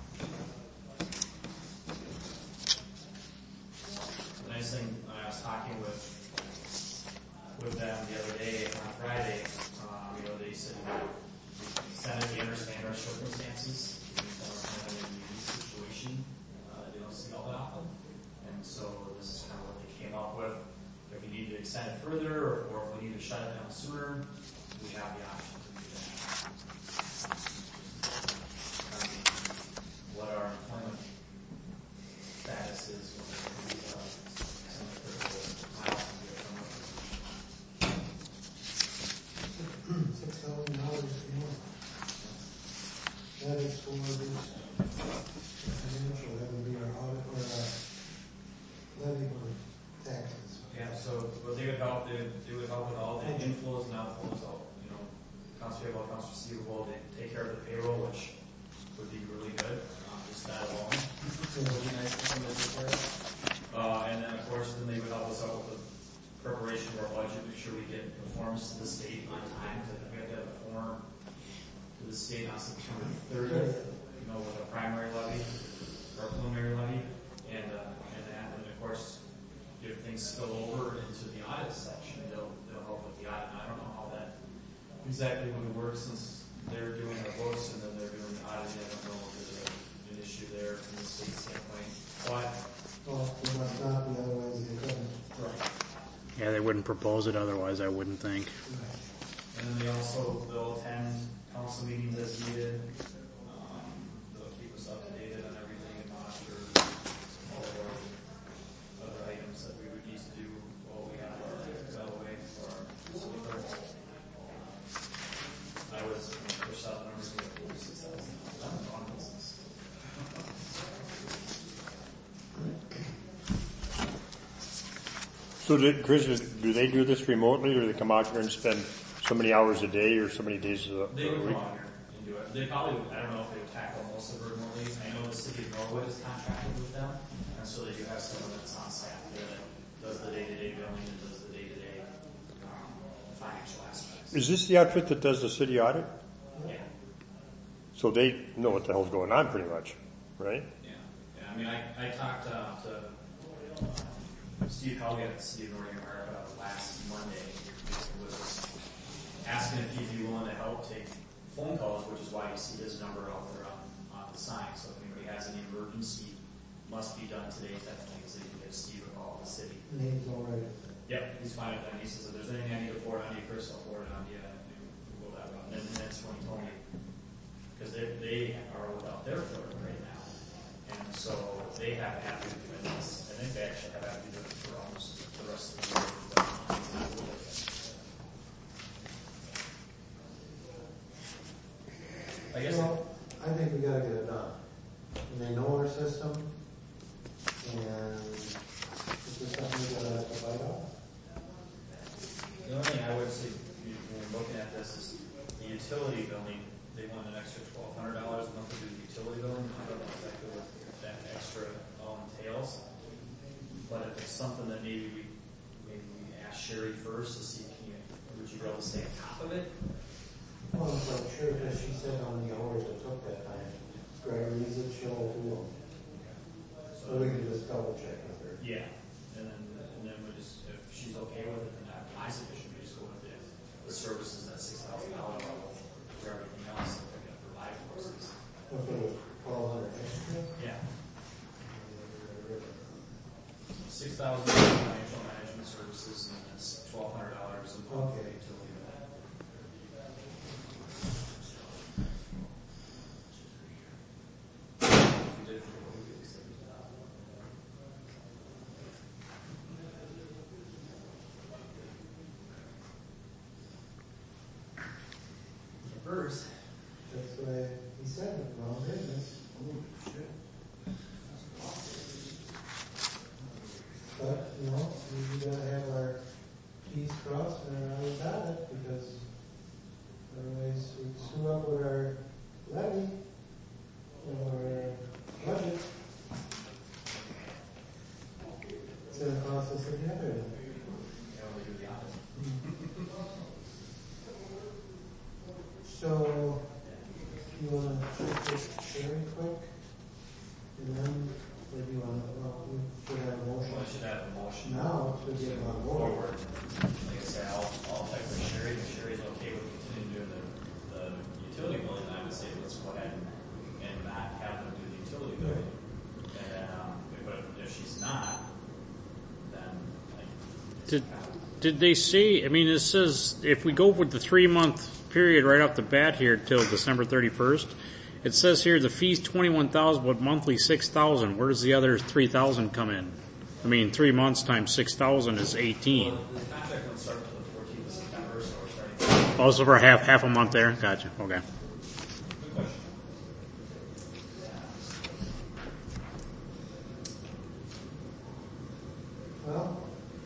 The nice thing, I was talking with, with them the other day on Friday, um, you know, they said, Senate, they understand our circumstances, we are kind of in a unique situation, uh, they don't see all that often, and so this is kind of what they came up with. If we need to extend it further, or, or if we need to shut it down sooner, we have the option to do that. Um, what our employment status is when we, uh, some of the critical milestones we have coming up. Six thousand dollars a month. That is for this financial, that would be our audit or our levy or taxes. Yeah, so what they would help, they would, they would help with all the inflows and outflows, all, you know, accounts payable, accounts receivable, they take care of the payroll, which would be really good, um, just that alone. So it would be nice to see that this there. Uh, and then of course, then they would help us out with the preparation of our budget, make sure we get the forms to the state on time, because we have to have a form to the state on September thirtieth, you know, with a primary levy, or a preliminary levy, and, uh, and that, and of course, if things spill over into the audit section, they'll, they'll help with the audit. And I don't know how that exactly would work since they're doing our books and then they're doing the audit. I don't know if there's a, an issue there from the state standpoint. But, Well, we must not be, otherwise they couldn't. right. Yeah, they wouldn't propose it otherwise, I wouldn't think. And then they also, they'll attend council meetings as needed. Um, they'll keep us up to date on everything and monitor all of our other items that we would need to do while we have our evaluate for our city clerk. I was going to push out the numbers to forty-six thousand. I'm on business. so did, Chris, do they do this remotely, or they come out here and spend so many hours a day or so many days a They would week? come out here and do it. They probably, would- I don't know if they would tackle most of it remotely. I know the city of Norwood is contracted with them, and so they do have someone that's on staff there that does the day-to-day billing and does the day-to-day um, financial aspects. Is this the outfit that does the city audit? Yeah. So they know what the hell's going on pretty much. right? Yeah, yeah, I mean, I, I talked uh, to uh, Steve Helge at the City of Northern America last Monday, was asking if he'd be willing to help take phone calls, which is why you see his number out there on, on the sign. So if anybody has any emergency, must be done today type of things, they can give Steve a call at the city. Name's all right. Yep, he's fine with that. He says if there's anything I need to forward on you, Chris, I'll forward it on to you. And we'll go that route. And that's when he told me, because they, they are without their clerk right now. And so they have to do this. I think they actually have to do it for almost the rest of the year. I guess. Well, I think we gotta get it done. And they know our system, and it's just something we gotta have to fight out. The only thing I would say, when we're looking at this, is the utility billing. They want an extra twelve hundred dollars a month to do the utility billing. I don't know exactly what that extra all entails. But if it's something that maybe we maybe we ask Sherry first to see, can you, would you be able to stay on top of it? Well, I'm quite sure, because she said how many hours it took that time. Gregory reads it, she'll do them. So we can just double check with her. Yeah, and then and then we just if she's okay with it, then I suggestion we just go with the the services at six thousand dollars level for everything else that they're going to provide for us. If it was twelve hundred extra? Yeah. Six thousand dollars financial management services, and it's twelve hundred dollars a month for Okay. utility bill. We did for what we did, seventy thousand. First, That's the way he said it, wrong business. But, you know, we gotta have our T's crossed and our I's dotted, because otherwise we screw up with our levy, or our budget. It's gonna cost us a other. you know, we do the opposite. So, you wanna check this Sherry quick? And then, or do you wanna, well, we should have a motion Well, I should have a motion. now to get on board. Forward. Like I said, I'll, I'll check with Sherry. If Sherry's okay with continuing doing the, the utility billing, then I would say let's go ahead and, and not have them do the utility billing. And then, um, but if she's not, then like. it's Did, kind of- did they say, I mean, it says if we go with the three month period right off the bat here till December thirty-first, it says here the fee's twenty-one thousand, but monthly six thousand. Where does the other three thousand come in? I mean, three months times six thousand is eighteen. Well, the contract won't start until the fourteenth of September, so we're starting. Also for half, half a month there? Gotcha, okay. Good question. Well,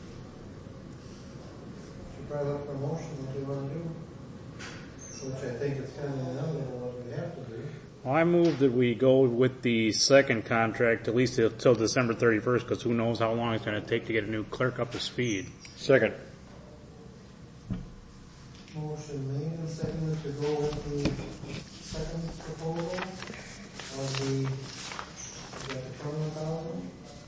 should probably look for a motion what we wanna do, which I think is kind of inevitable what we have to do. Well, I move that we go with the second contract at least till December thirty-first, because who knows how long it's going to take to get a new clerk up to speed. Second. Motion made and seconded to go with the second proposal of the, is that the twenty thousand?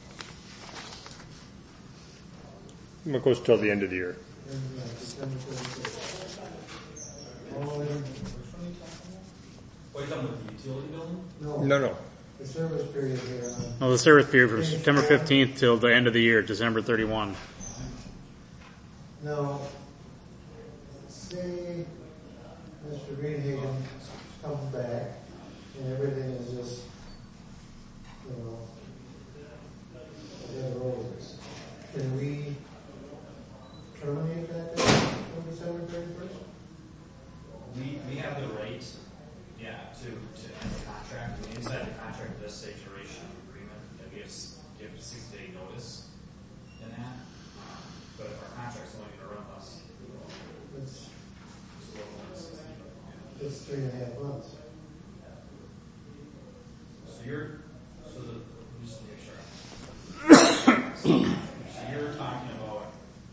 It goes till the end of the year. And, uh, December thirty-first. All in, What are you talking about, the utility billing? no, No, no. the service period here on, No, the service period from September fifteenth till the end of the year, December thirty-first. now, say Mister Greenhagen comes back and everything is just, you know, dead roses. Can we terminate that day on December thirty-first? We, we have the right, yeah, to, to end the contract. I mean, inside the contract, it does say duration of agreement, that gives, give six day notice in that. Um, But if our contract's only gonna run us, It's, it's a little less. Yeah. it's three and a half months. So you're, so the, just to make sure. So you're talking about,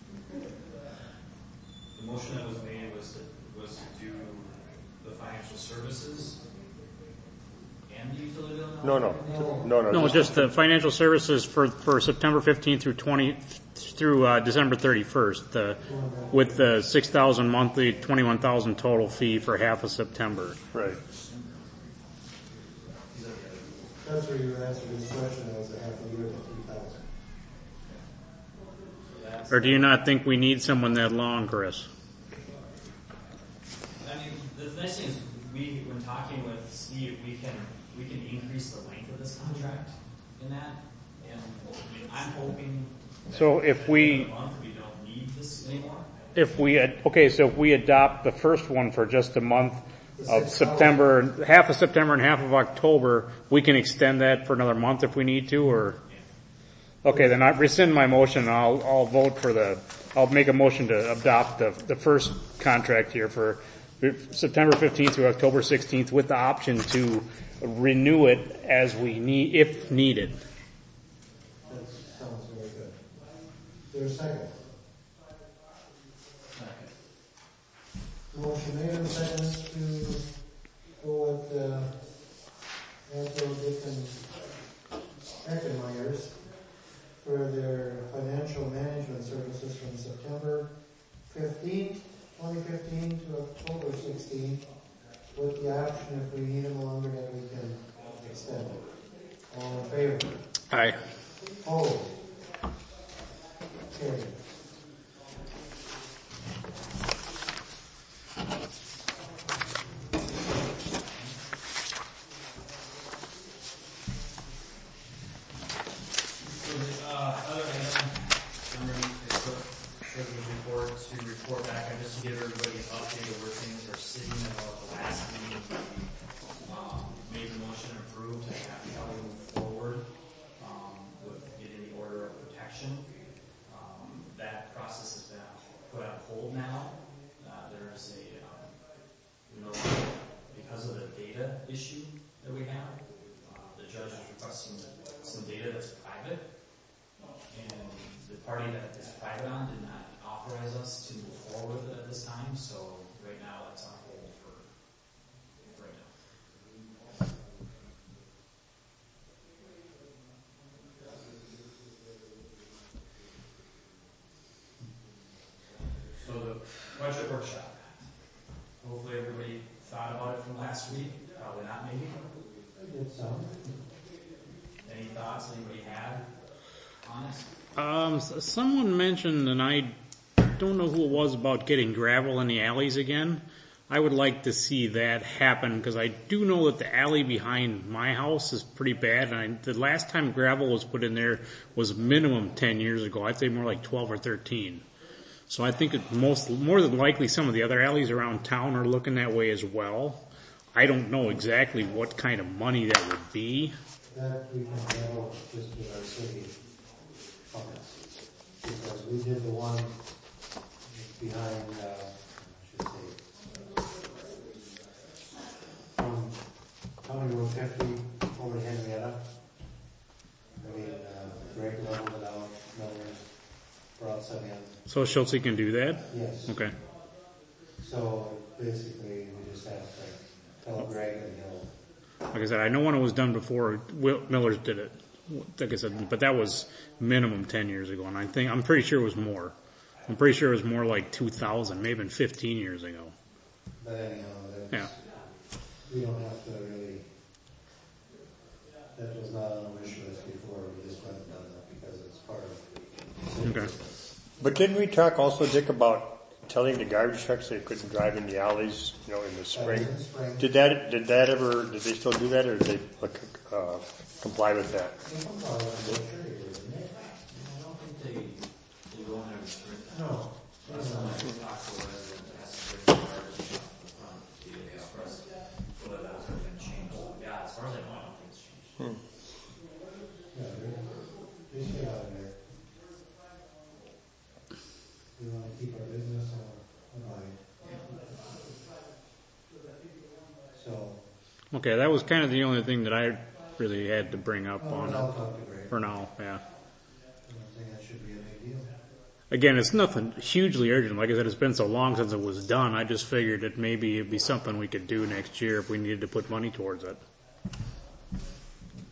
the motion that was made was to, was to do the financial services and the utility bill No, no, no, no. No, just the financial services for, for September fifteenth through twenty, through, uh, December thirty-first, the, with the six thousand monthly, twenty-one thousand total fee for half of September. Right. That's where you answered this question, was a half a year to three thousand. Or do you not think we need someone that long, Chris? I mean, the nice thing is, we, when talking with Steve, we can, we can increase the length of this contract in that, and I mean, I'm hoping that So if we- at the end of the month, we don't need this anymore. If we, ad- okay, so if we adopt the first one for just a month The of six September, half of September and half of October, we can extend that for another month if we need to, or? Okay, then I rescind my motion and I'll, I'll vote for the, I'll make a motion to adopt the, the first contract here for September fifteenth through October sixteenth with the option to renew it as we need, if needed. That sounds very good. There's a second. Motion made and second to go with, uh, Anthony Dick and Eckenmeyer's for their financial management services from September fifteenth, twenty fifteen to October sixteenth, with the option if we need them longer that we can extend it. All in favor? Aye. Opposed? Carried. Uh, other item, underneath the clerk treasurer's report, to report back, I just to give everybody an update of where things are sitting about the last meeting. Um, made the motion approved to have Kelly move forward, um, with getting the order of protection. Um, that process has been put on hold now. Uh, there's a, um, you know, because of the data issue that we have, uh, the judge is requesting some data that's private. And the party that is private on did not authorize us to move forward with it at this time, so right now it's on hold for right now. So the budget workshop. Hopefully everybody thought about it from last week. Probably not, maybe. I did some. Any thoughts anybody had on it? Um, s- someone mentioned, and I don't know who it was, about getting gravel in the alleys again. I would like to see that happen because I do know that the alley behind my house is pretty bad. And I, the last time gravel was put in there was minimum ten years ago. I'd say more like twelve or thirteen. So I think it most, more than likely some of the other alleys around town are looking that way as well. I don't know exactly what kind of money that would be. That we can handle just with our city funds. Because we did the one behind, uh, I should say, from County Road fifty over to Henrietta. I mean, uh, Greg leveled it out, Miller brought some in. So Schultze can do that? Yes. Okay. So basically, we just have to tell Greg and he'll. Like I said, I know when it was done before, Will, Miller's did it. Like I said, but that was minimum ten years ago, and I think, I'm pretty sure it was more. I'm pretty sure it was more like two thousand, maybe even fifteen years ago. But anyhow, that's, Yeah. we don't have to really, that was not on the wish list before, we just went and done that because it's part of. Okay. But didn't we talk also, Dick, about telling the garbage trucks they couldn't drive in the alleys, you know, in the spring? in the spring. Did that, did that ever, did they still do that, or did they, uh, comply with that? They come out of the tree, isn't it? I don't think they, they go in there and sprint that. No. That's not like a Oxbow resident that has to bring the garbage up from the express. Whether that's been changed. Yeah, as far as I know, I don't think it's changed. Yeah, they're, they stay out of there. We want to keep our business on, on line. So, Okay, that was kind of the only thing that I really had to bring up well, on I'll it talk to Greg. for now, yeah. I don't think that should be a big deal. Again, it's nothing hugely urgent. Like I said, it's been so long since it was done. I just figured that maybe it'd be something we could do next year if we needed to put money towards it.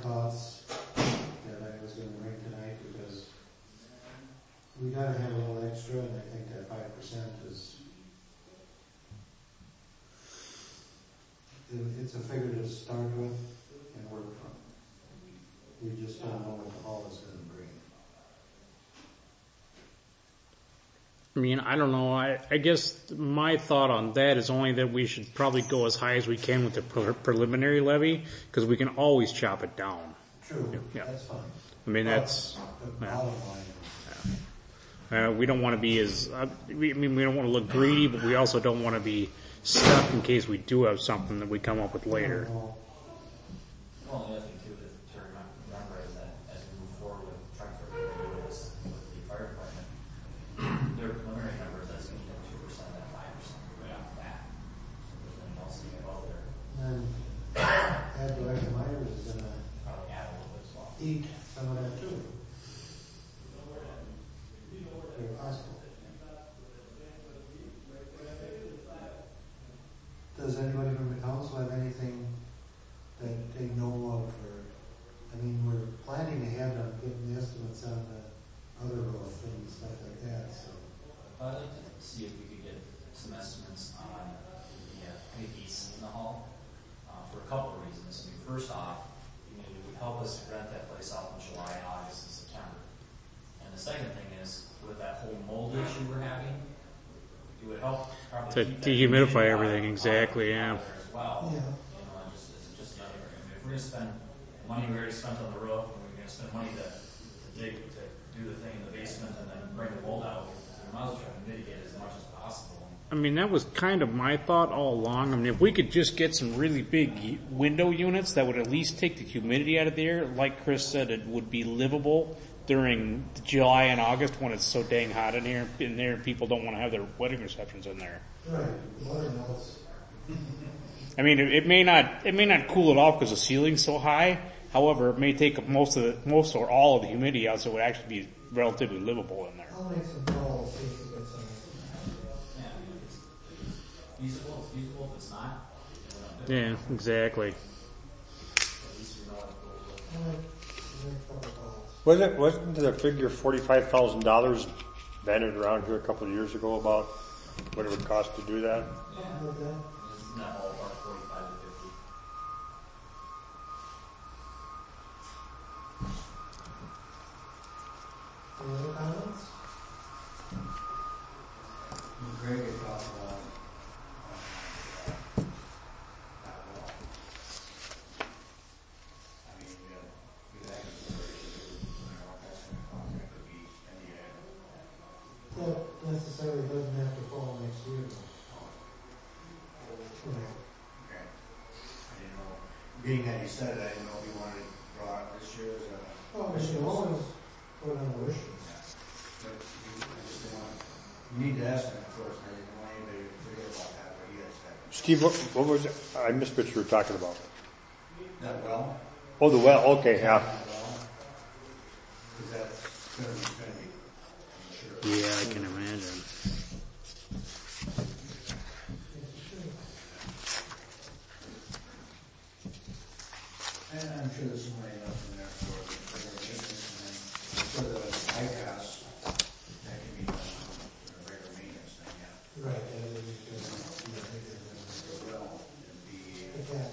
thoughts that I was gonna bring tonight, because we gotta have a little extra, and I think that five percent is, it- it's a figure to start with and work from. We just don't know what the hall is gonna bring. I mean, I don't know. I, I guess my thought on that is only that we should probably go as high as we can with the pre- preliminary levy, because we can always chop it down. True, Yeah. that's fine. I mean, that's, The yeah. bottom line is, uh, we don't want to be as, uh, we, I mean, we don't want to look greedy, but we also don't want to be stuck in case we do have something that we come up with later. well, Well, the other thing too, that to remem- remember is that as we move forward with trying to do this with the fire department, their preliminary numbers, that's gonna be two percent and five percent right off the bat. There's nothing else to get out there, then Ed Director Myers is gonna probably add a little bit as well. eat some of that too. Very possible. Does anybody from the council have anything that they know of, or, I mean, we're planning ahead on getting the estimates on the other roof and stuff like that, so. I'd like to see if we could get some estimates on the uh, A C in the hall, uh, for a couple of reasons. I mean, first off, I mean, it would help us rent that place out in July, August, and September. And the second thing is, with that whole mold issue we're having, it would help probably To keep that dehumidify humidity everything, out- exactly, out yeah. there as well. Yeah. You know, and just, it's just another, I mean, if we're gonna spend money we already spent on the roof, and we're gonna spend money to, to dig, to do the thing in the basement and then bring the mold out, we might as well try to mitigate as much as possible. I mean, that was kind of my thought all along. I mean, if we could just get some really big y- window units that would at least take the humidity out of the air, like Chris said, it would be livable during July and August when it's so dang hot in here, in there, and people don't want to have their wedding receptions in there. Right, water melts. I mean, it, it may not, it may not cool it off because the ceiling's so high. However, it may take up most of the, most or all of the humidity out, so it would actually be relatively livable in there. I'll make some calls, see if we get some. Yeah, I mean, if it's feasible, it's feasible, if it's not, we're not doing it. Yeah, exactly. At least we know what it I'll make, I'll make a couple calls. Wasn't, wasn't the figure forty-five thousand dollars bandied around here a couple of years ago about what it would cost to do that? Something like that. Isn't that ballpark forty-five to fifty? Any other comments? Greg had talked about, um, that wall. I mean, we have, we have consideration, you know, what that's gonna cost, that could be any, uh, That necessarily doesn't have to fall next year. You know, okay. I didn't know, being that he said it, I didn't know if you wanted to draw it this year as a. Oh, we should always put it on the wish list. But you, I just didn't want, you need to estimate first, I didn't want anybody to forget about that, what he had said. Steve, what, what was it? I missed what you were talking about. That well? Oh, the well, okay, yeah. That well? Cause that's gonna be, gonna be, I'm sure. Yeah, I can imagine. And I'm sure there's some money left in there for, for the maintenance and then for the iPass, that can be done, for a regular maintenance thing, yeah. Right, that would be good. Yeah, I think it's The well and the, good. Okay.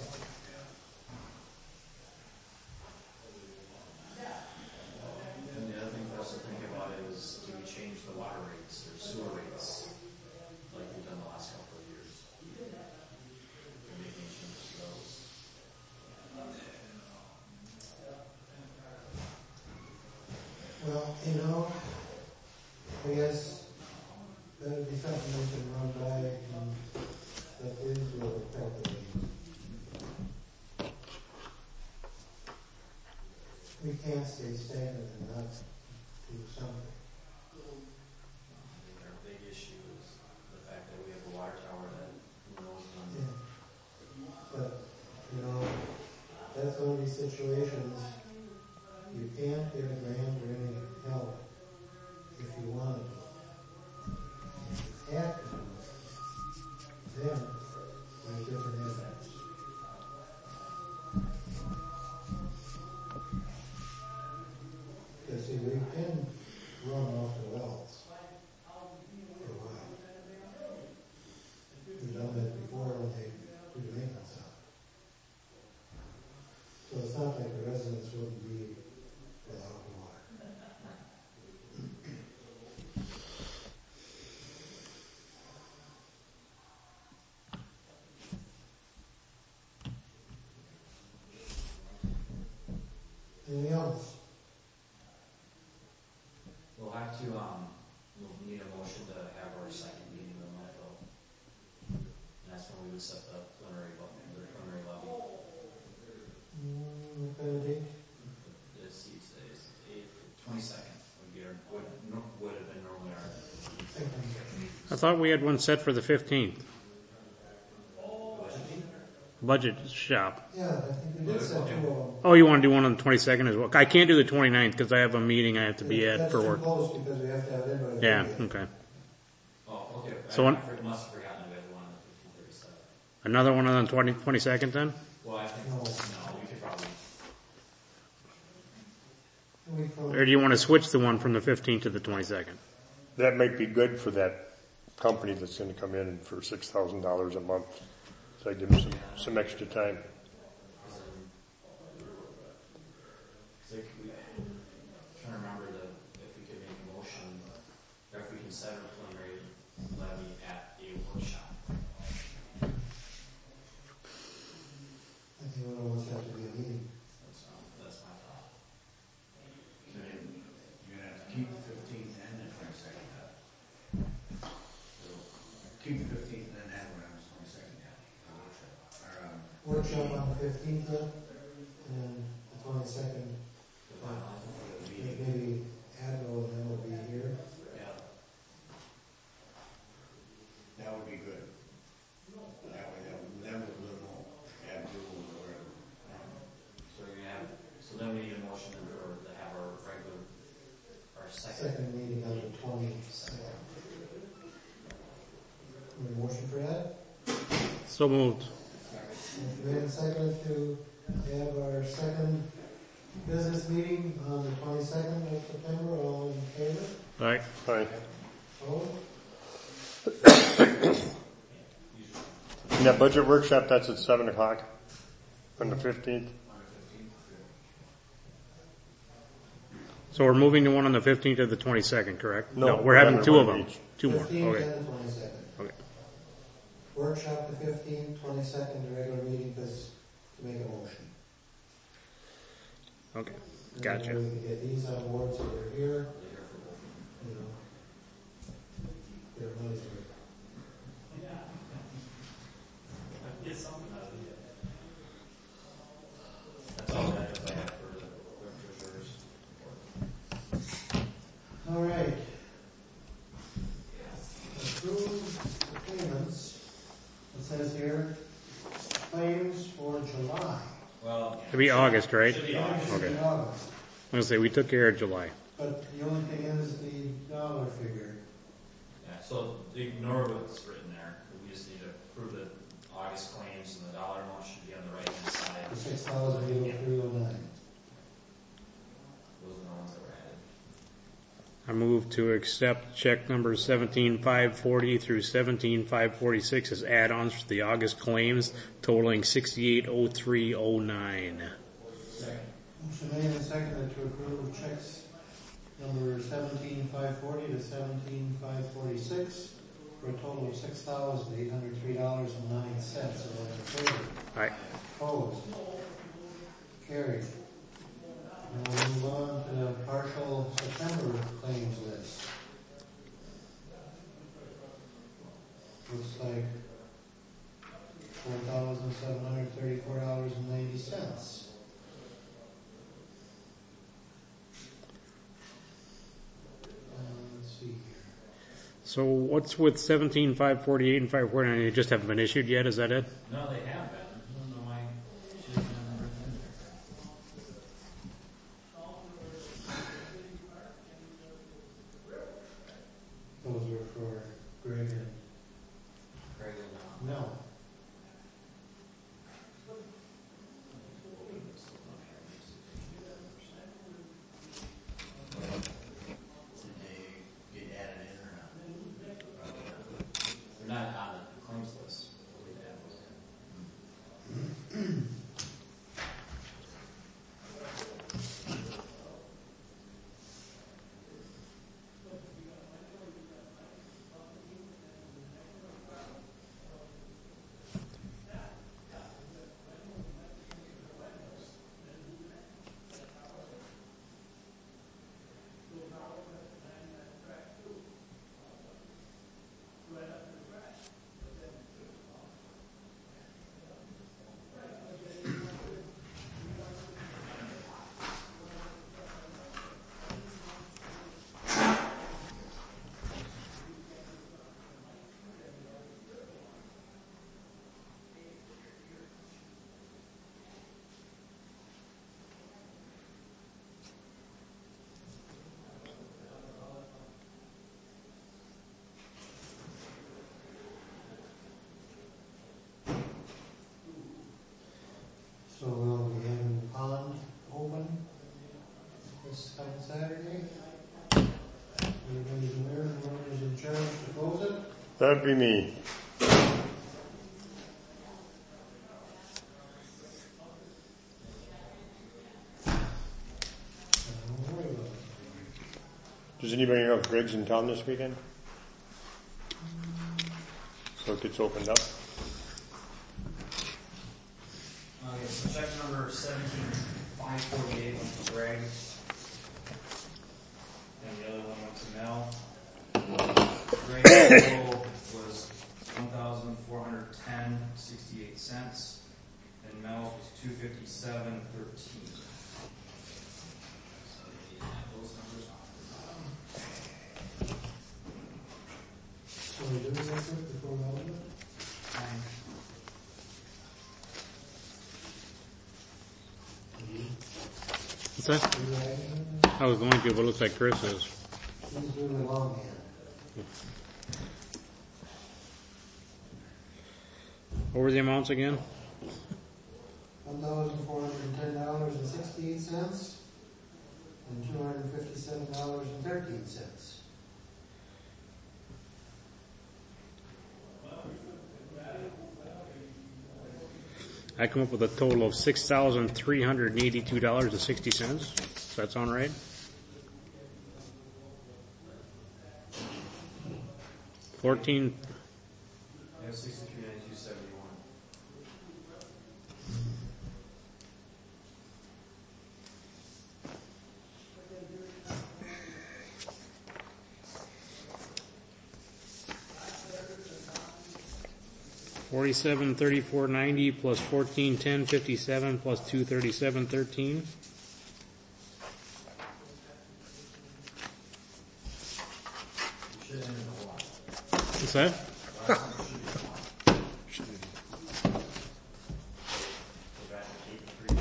And the other thing for us to think about is, do we change the water rates or sewer rates like we've done the last couple of years? We're making changes to those. Well, you know, I guess that would be something we can run by and that is really calculated. We can't stay stagnant and not do something. I think our big issue is the fact that we have a water tower that who knows when. Yeah. But, you know, that's one of these situations, you can't get a grant or any help if you want it. If you have to, then there's different impacts. to, um, we'll need a motion to have our second meeting of the month though. And that's when we would set the preliminary, bu- the preliminary levy. Mm, what kind of date? This is, is eight, twenty-second would be our, would, no- would have been normally our. I thought we had one set for the fifteenth. Budget shop. Yeah, I think we did set two of them. Oh, you want to do one on the twenty-second as well? I can't do the twenty-ninth because I have a meeting I have to be at That's for too work. close because we have to have it by the Yeah, thirtieth. okay. Oh, okay. So I, one- I for- must have forgotten we had one on the fifteen thirty-seven. Another one on the twenty, twenty-second then? Well, I think, No. no, we could probably, We from- Or do you want to switch the one from the fifteenth to the twenty-second? That might be good for that company that's gonna come in for six thousand dollars a month. So I give them some, some extra time. cause then, cause like, we, trying to remember the, if we could make a motion, or if we can set a preliminary levy at a workshop. I think it almost have to be a meeting. That's, um, that's my thought. You're gonna have to keep the fifteenth and the twenty-second up. So, keep the fifteenth and then have one on the twenty-second, yeah. the workshop. Or, um, Workshop on the fifteenth then, and the twenty-second, The finalizing for the meeting. maybe Admiral and then will be here. Yeah. that would be good. That way, that would, that would look more, have to, or whatever. So you're gonna have, so then we need a motion to, or to have our regular, our second. Second meeting on the twenty-second. Any motion for that? So moved. Motion made and seconded to have our second business meeting on the twenty-second of September. All in favor? All right. Fine. Opposed? And that budget workshop, that's at seven o'clock on the fifteenth? So we're moving to one on the fifteenth to the twenty-second, correct? No, We're having we're two of having them. each. Two more. Fifteenth Okay. and the twenty-second. Okay. Workshop the fifteenth, twenty-second, the regular meeting, because to make a motion. Okay. And Gotcha. then we can get these on board so they're here, you know. Their money's worth. Get something out of it. That's all that I have for the clerk treasurers. All right. Approve the payments. It says here, claims for July. Well. It'll be August, right? Should be Should August. be Okay. August. I'm going to say we took care of July. But the only thing is the dollar figure. Yeah, so ignore what's written there. We just need to prove that August claims and the dollar amount should be on the right hand side. The six thousand eight oh three oh nine. Those are the ones that were added. I move to accept check number seventeen five forty through seventeen five forty-six as add-ons for the August claims totaling sixty-eight oh three oh nine. Motion made and seconded to approve checks number seventeen five forty to seventeen five forty-six for a total of six thousand eight hundred three dollars and nine cents. All in favor? Aye. Opposed? Carried. Now we'll move on to the partial September claims list. Looks like four thousand seven hundred thirty-four dollars and ninety cents. Uh, let's see here. So what's with seventeen five forty-eight and five forty-nine? They just haven't been issued yet, is that it? No, they have been. I don't know why she doesn't have them written in there. Those were for Greg and Craig and, uh, Mel. Did they get added in or not? Probably not. they're not on the claims list. We add those in. Everybody's aware, and whoever's in charge to close it? That'd be me. Don't worry about it. Does anybody know if Greg's in town this weekend? So it gets opened up? Okay, so check number seventeen five forty-eight went to Greg. And the other one went to Mel. Greg's total was one thousand four hundred ten sixty-eight cents, and Mel was two fifty-seven thirteen. So you add those numbers off the bottom. So we do this quick before we open it? Fine. What's that? Are you adding I was going to, but it looks like Chris is. it? He's doing it longhand. What were the amounts again? One thousand four hundred and ten dollars and sixty-eight cents and two hundred and fifty-seven dollars and thirteen cents. I come up with a total of six thousand three hundred and eighty-two dollars and sixty cents. Does that sound right? Fourteen. I have sixty-three ninety-two seventy-one. Forty-seven thirty-four ninety plus fourteen ten fifty-seven plus two thirty-seven thirteen. You should end in a lot. What's that? Go back to eighty-three.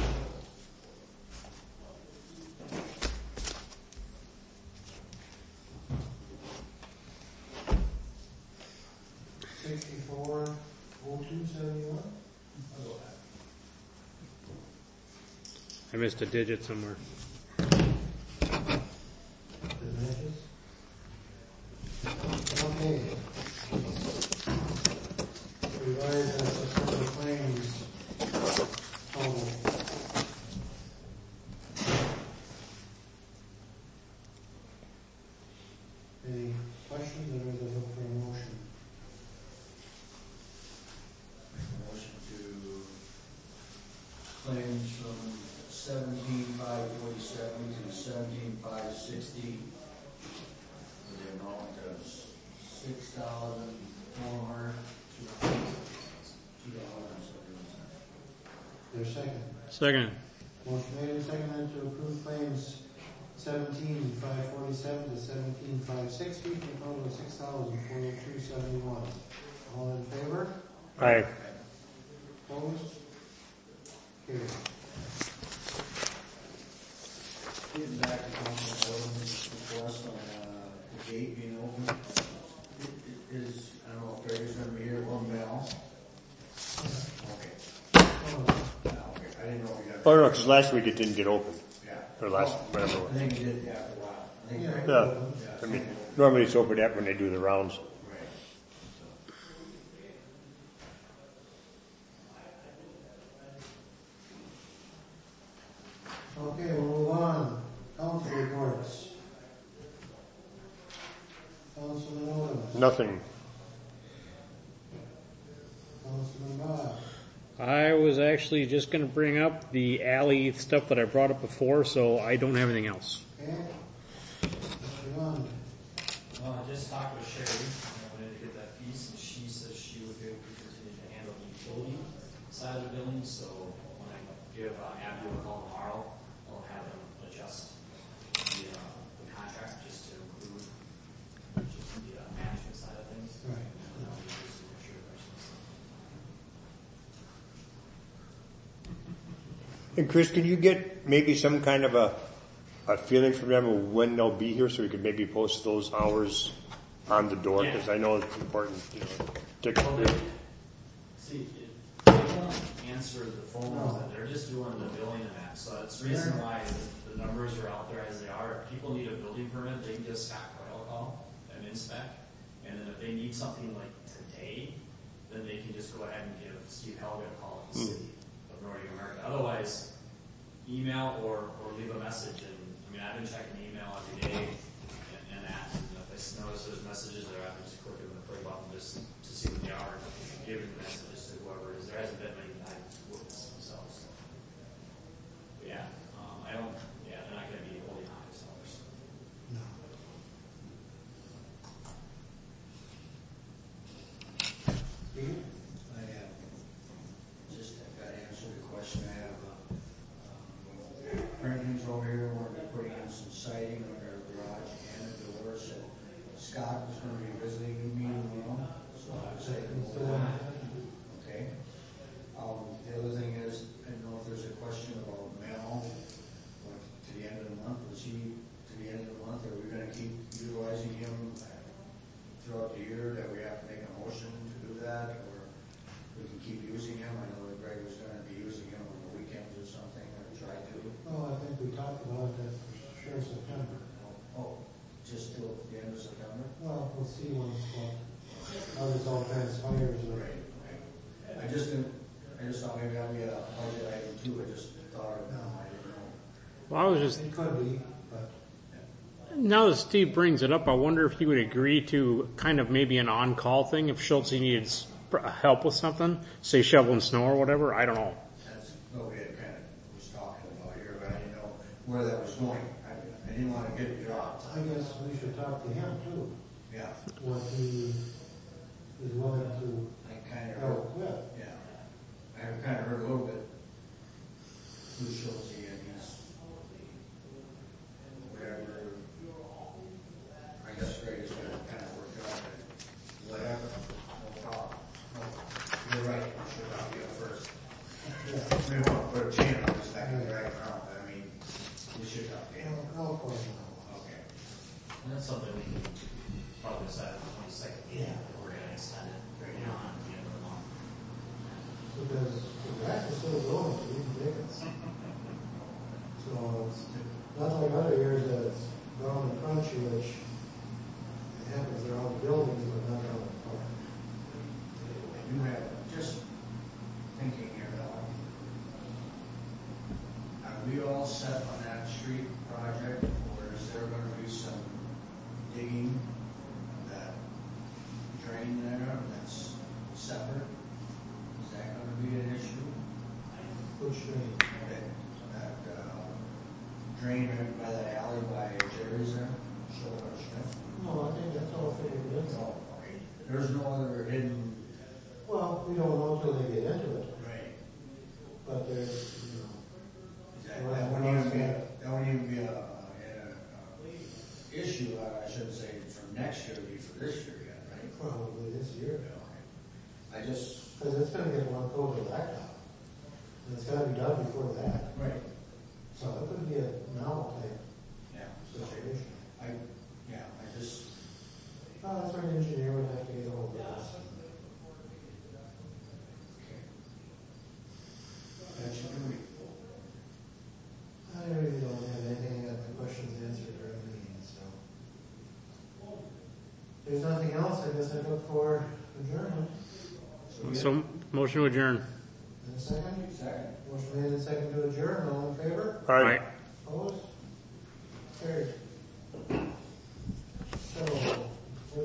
Sixty-four oh two seventy-one. I missed a digit somewhere. The matches. Okay. Revised as September claims total. Any questions, or is it look for a motion? Motion to claims from seventeen five forty-seven to seventeen five sixty for the amount of six thousand four hundred two dollars and seventy-one cents. There's second. Second. Motion made and seconded to approve claims seventeen five forty-seven to seventeen five sixty for a total of six thousand four hundred two seventy-one. All in favor? Aye. Opposed? Carried. Getting back to Council Gordon's request on, uh, the gate being open, it, it is, I don't know if Greg is gonna be here, one bell. Okay. Oh, Yeah, okay, I didn't know if you got. Oh no, because last week it didn't get open. Yeah. Or last, Oh, whatever it I was. think he did, yeah, for a while. I think Yeah. Greg- Yeah. yeah, I mean, normally it's open up when they do the rounds. Right. Okay, we'll move on. Council reports. Councilman Odom. Nothing. Councilman Bob. I was actually just going to bring up the alley stuff that I brought up before, so I don't have anything else. Okay. Mister Lund. Well, I just talked with Sherry, and I wanted to get that piece, and she says she would be able to continue to handle the utility side of the building, so when I give uh, Abby a call tomorrow, I'll have them adjust the, uh, the contract just to include just the uh, management side of things. Right. And I'll do some signature versus. And Chris, can you get maybe some kind of a, a feeling from them of when they'll be here so we could maybe post those hours on the door? Yeah. Because I know it's important, you know. to- Well, they, see, it, they don't answer the phone calls, they're just doing the billing and that, so that's the reason why the, the numbers are out there as they are. If people need a building permit, they can just Scott Coyle call, inspect. And then if they need something like today, then they can just go ahead and give Steve Helga a call at the city of Northern America. Otherwise, email or, or leave a message. And I mean, I've been checking email every day and, and that. And if I notice there's messages there, I can just click on the play button just to see what they are, giving the messages to whoever it is. There hasn't been many I've witnessed themselves. But yeah, um, I don't. Yeah, they're not going to be holding high sellers. No. Steve? I have, just, I've got to answer the question I have. Uh, um, Printings over here, we're going to be putting in some siding on our garage and the doors. And Scott was going to be visiting me tomorrow, so I was saying, okay. Um, the other thing is, I don't know if there's a question about Mel, like, to the end of the month. Was he, to the end of the month, are we going to keep utilizing him throughout the year, that we have to make a motion to do that, or we can keep using him? I know that Greg was going to be using him on the weekends or something, or try to. Well, I think we talked about that for sure September. Oh, just till the end of September? Well, we'll see when, what, how this all transpires. or- Right, right. I just didn't, I just thought maybe that'd be a budget item too, I just thought of it, I didn't know. Well, I was just, It could be, but now that Steve brings it up, I wonder if he would agree to kind of maybe an on-call thing if Schultz needed s- help with something, say shoveling snow or whatever. I don't know. That's what we had kind of was talking about here, but I didn't know where that was going. I, I didn't want to get it dropped. I guess we should talk to him too, Yeah, what he is willing to I kind of heard, help with. yeah. I kind of heard a little bit who Schultz and he's whatever. I guess Greg is going to kind of work out it. Whatever, no problem. No, you're right, we should not be up first. Yeah. We don't want to put a chain on this back in the right now, but I mean, we should not be. I'll, I'll call him now. Okay. And that's something we can probably decide on the twenty-second. Yeah. If we're going to extend it right now on the end of the month. Because the grass is still growing, it's even bigger. So it's not like other years that it's grown and crunchy, which it happens around the buildings, but not around the park. I do have, just thinking here though, are we all set on that street project, or is there gonna be some digging of that drain there that's separate? Is that gonna be an issue? Which drain? That, that, uh, drain right by that alley by Jerry's there, Shoulder Smith? No, I think that's all figured in. No, okay. There's no other hidden. Well, we don't know till they get into it, Right. but there's, you know, That, that wouldn't even be, a- that wouldn't even be a, a, a issue, uh, I shouldn't say for next year, it'd be for this year yet, right? probably this year. I just, Because it's gonna get one coat of blacktop. And it's gotta be done before that. right, So it could be a novel type yeah, situation. I, yeah, I just, Oh, that's where an engineer would have to get a hold of us. okay. That should do it. I really don't have anything, I got the questions answered during the meeting, so. If there's nothing else, I guess I look for adjournment. So, motion to adjourn. And a second? Second. Motion made and second to adjourn, all in favor? All right. Opposed?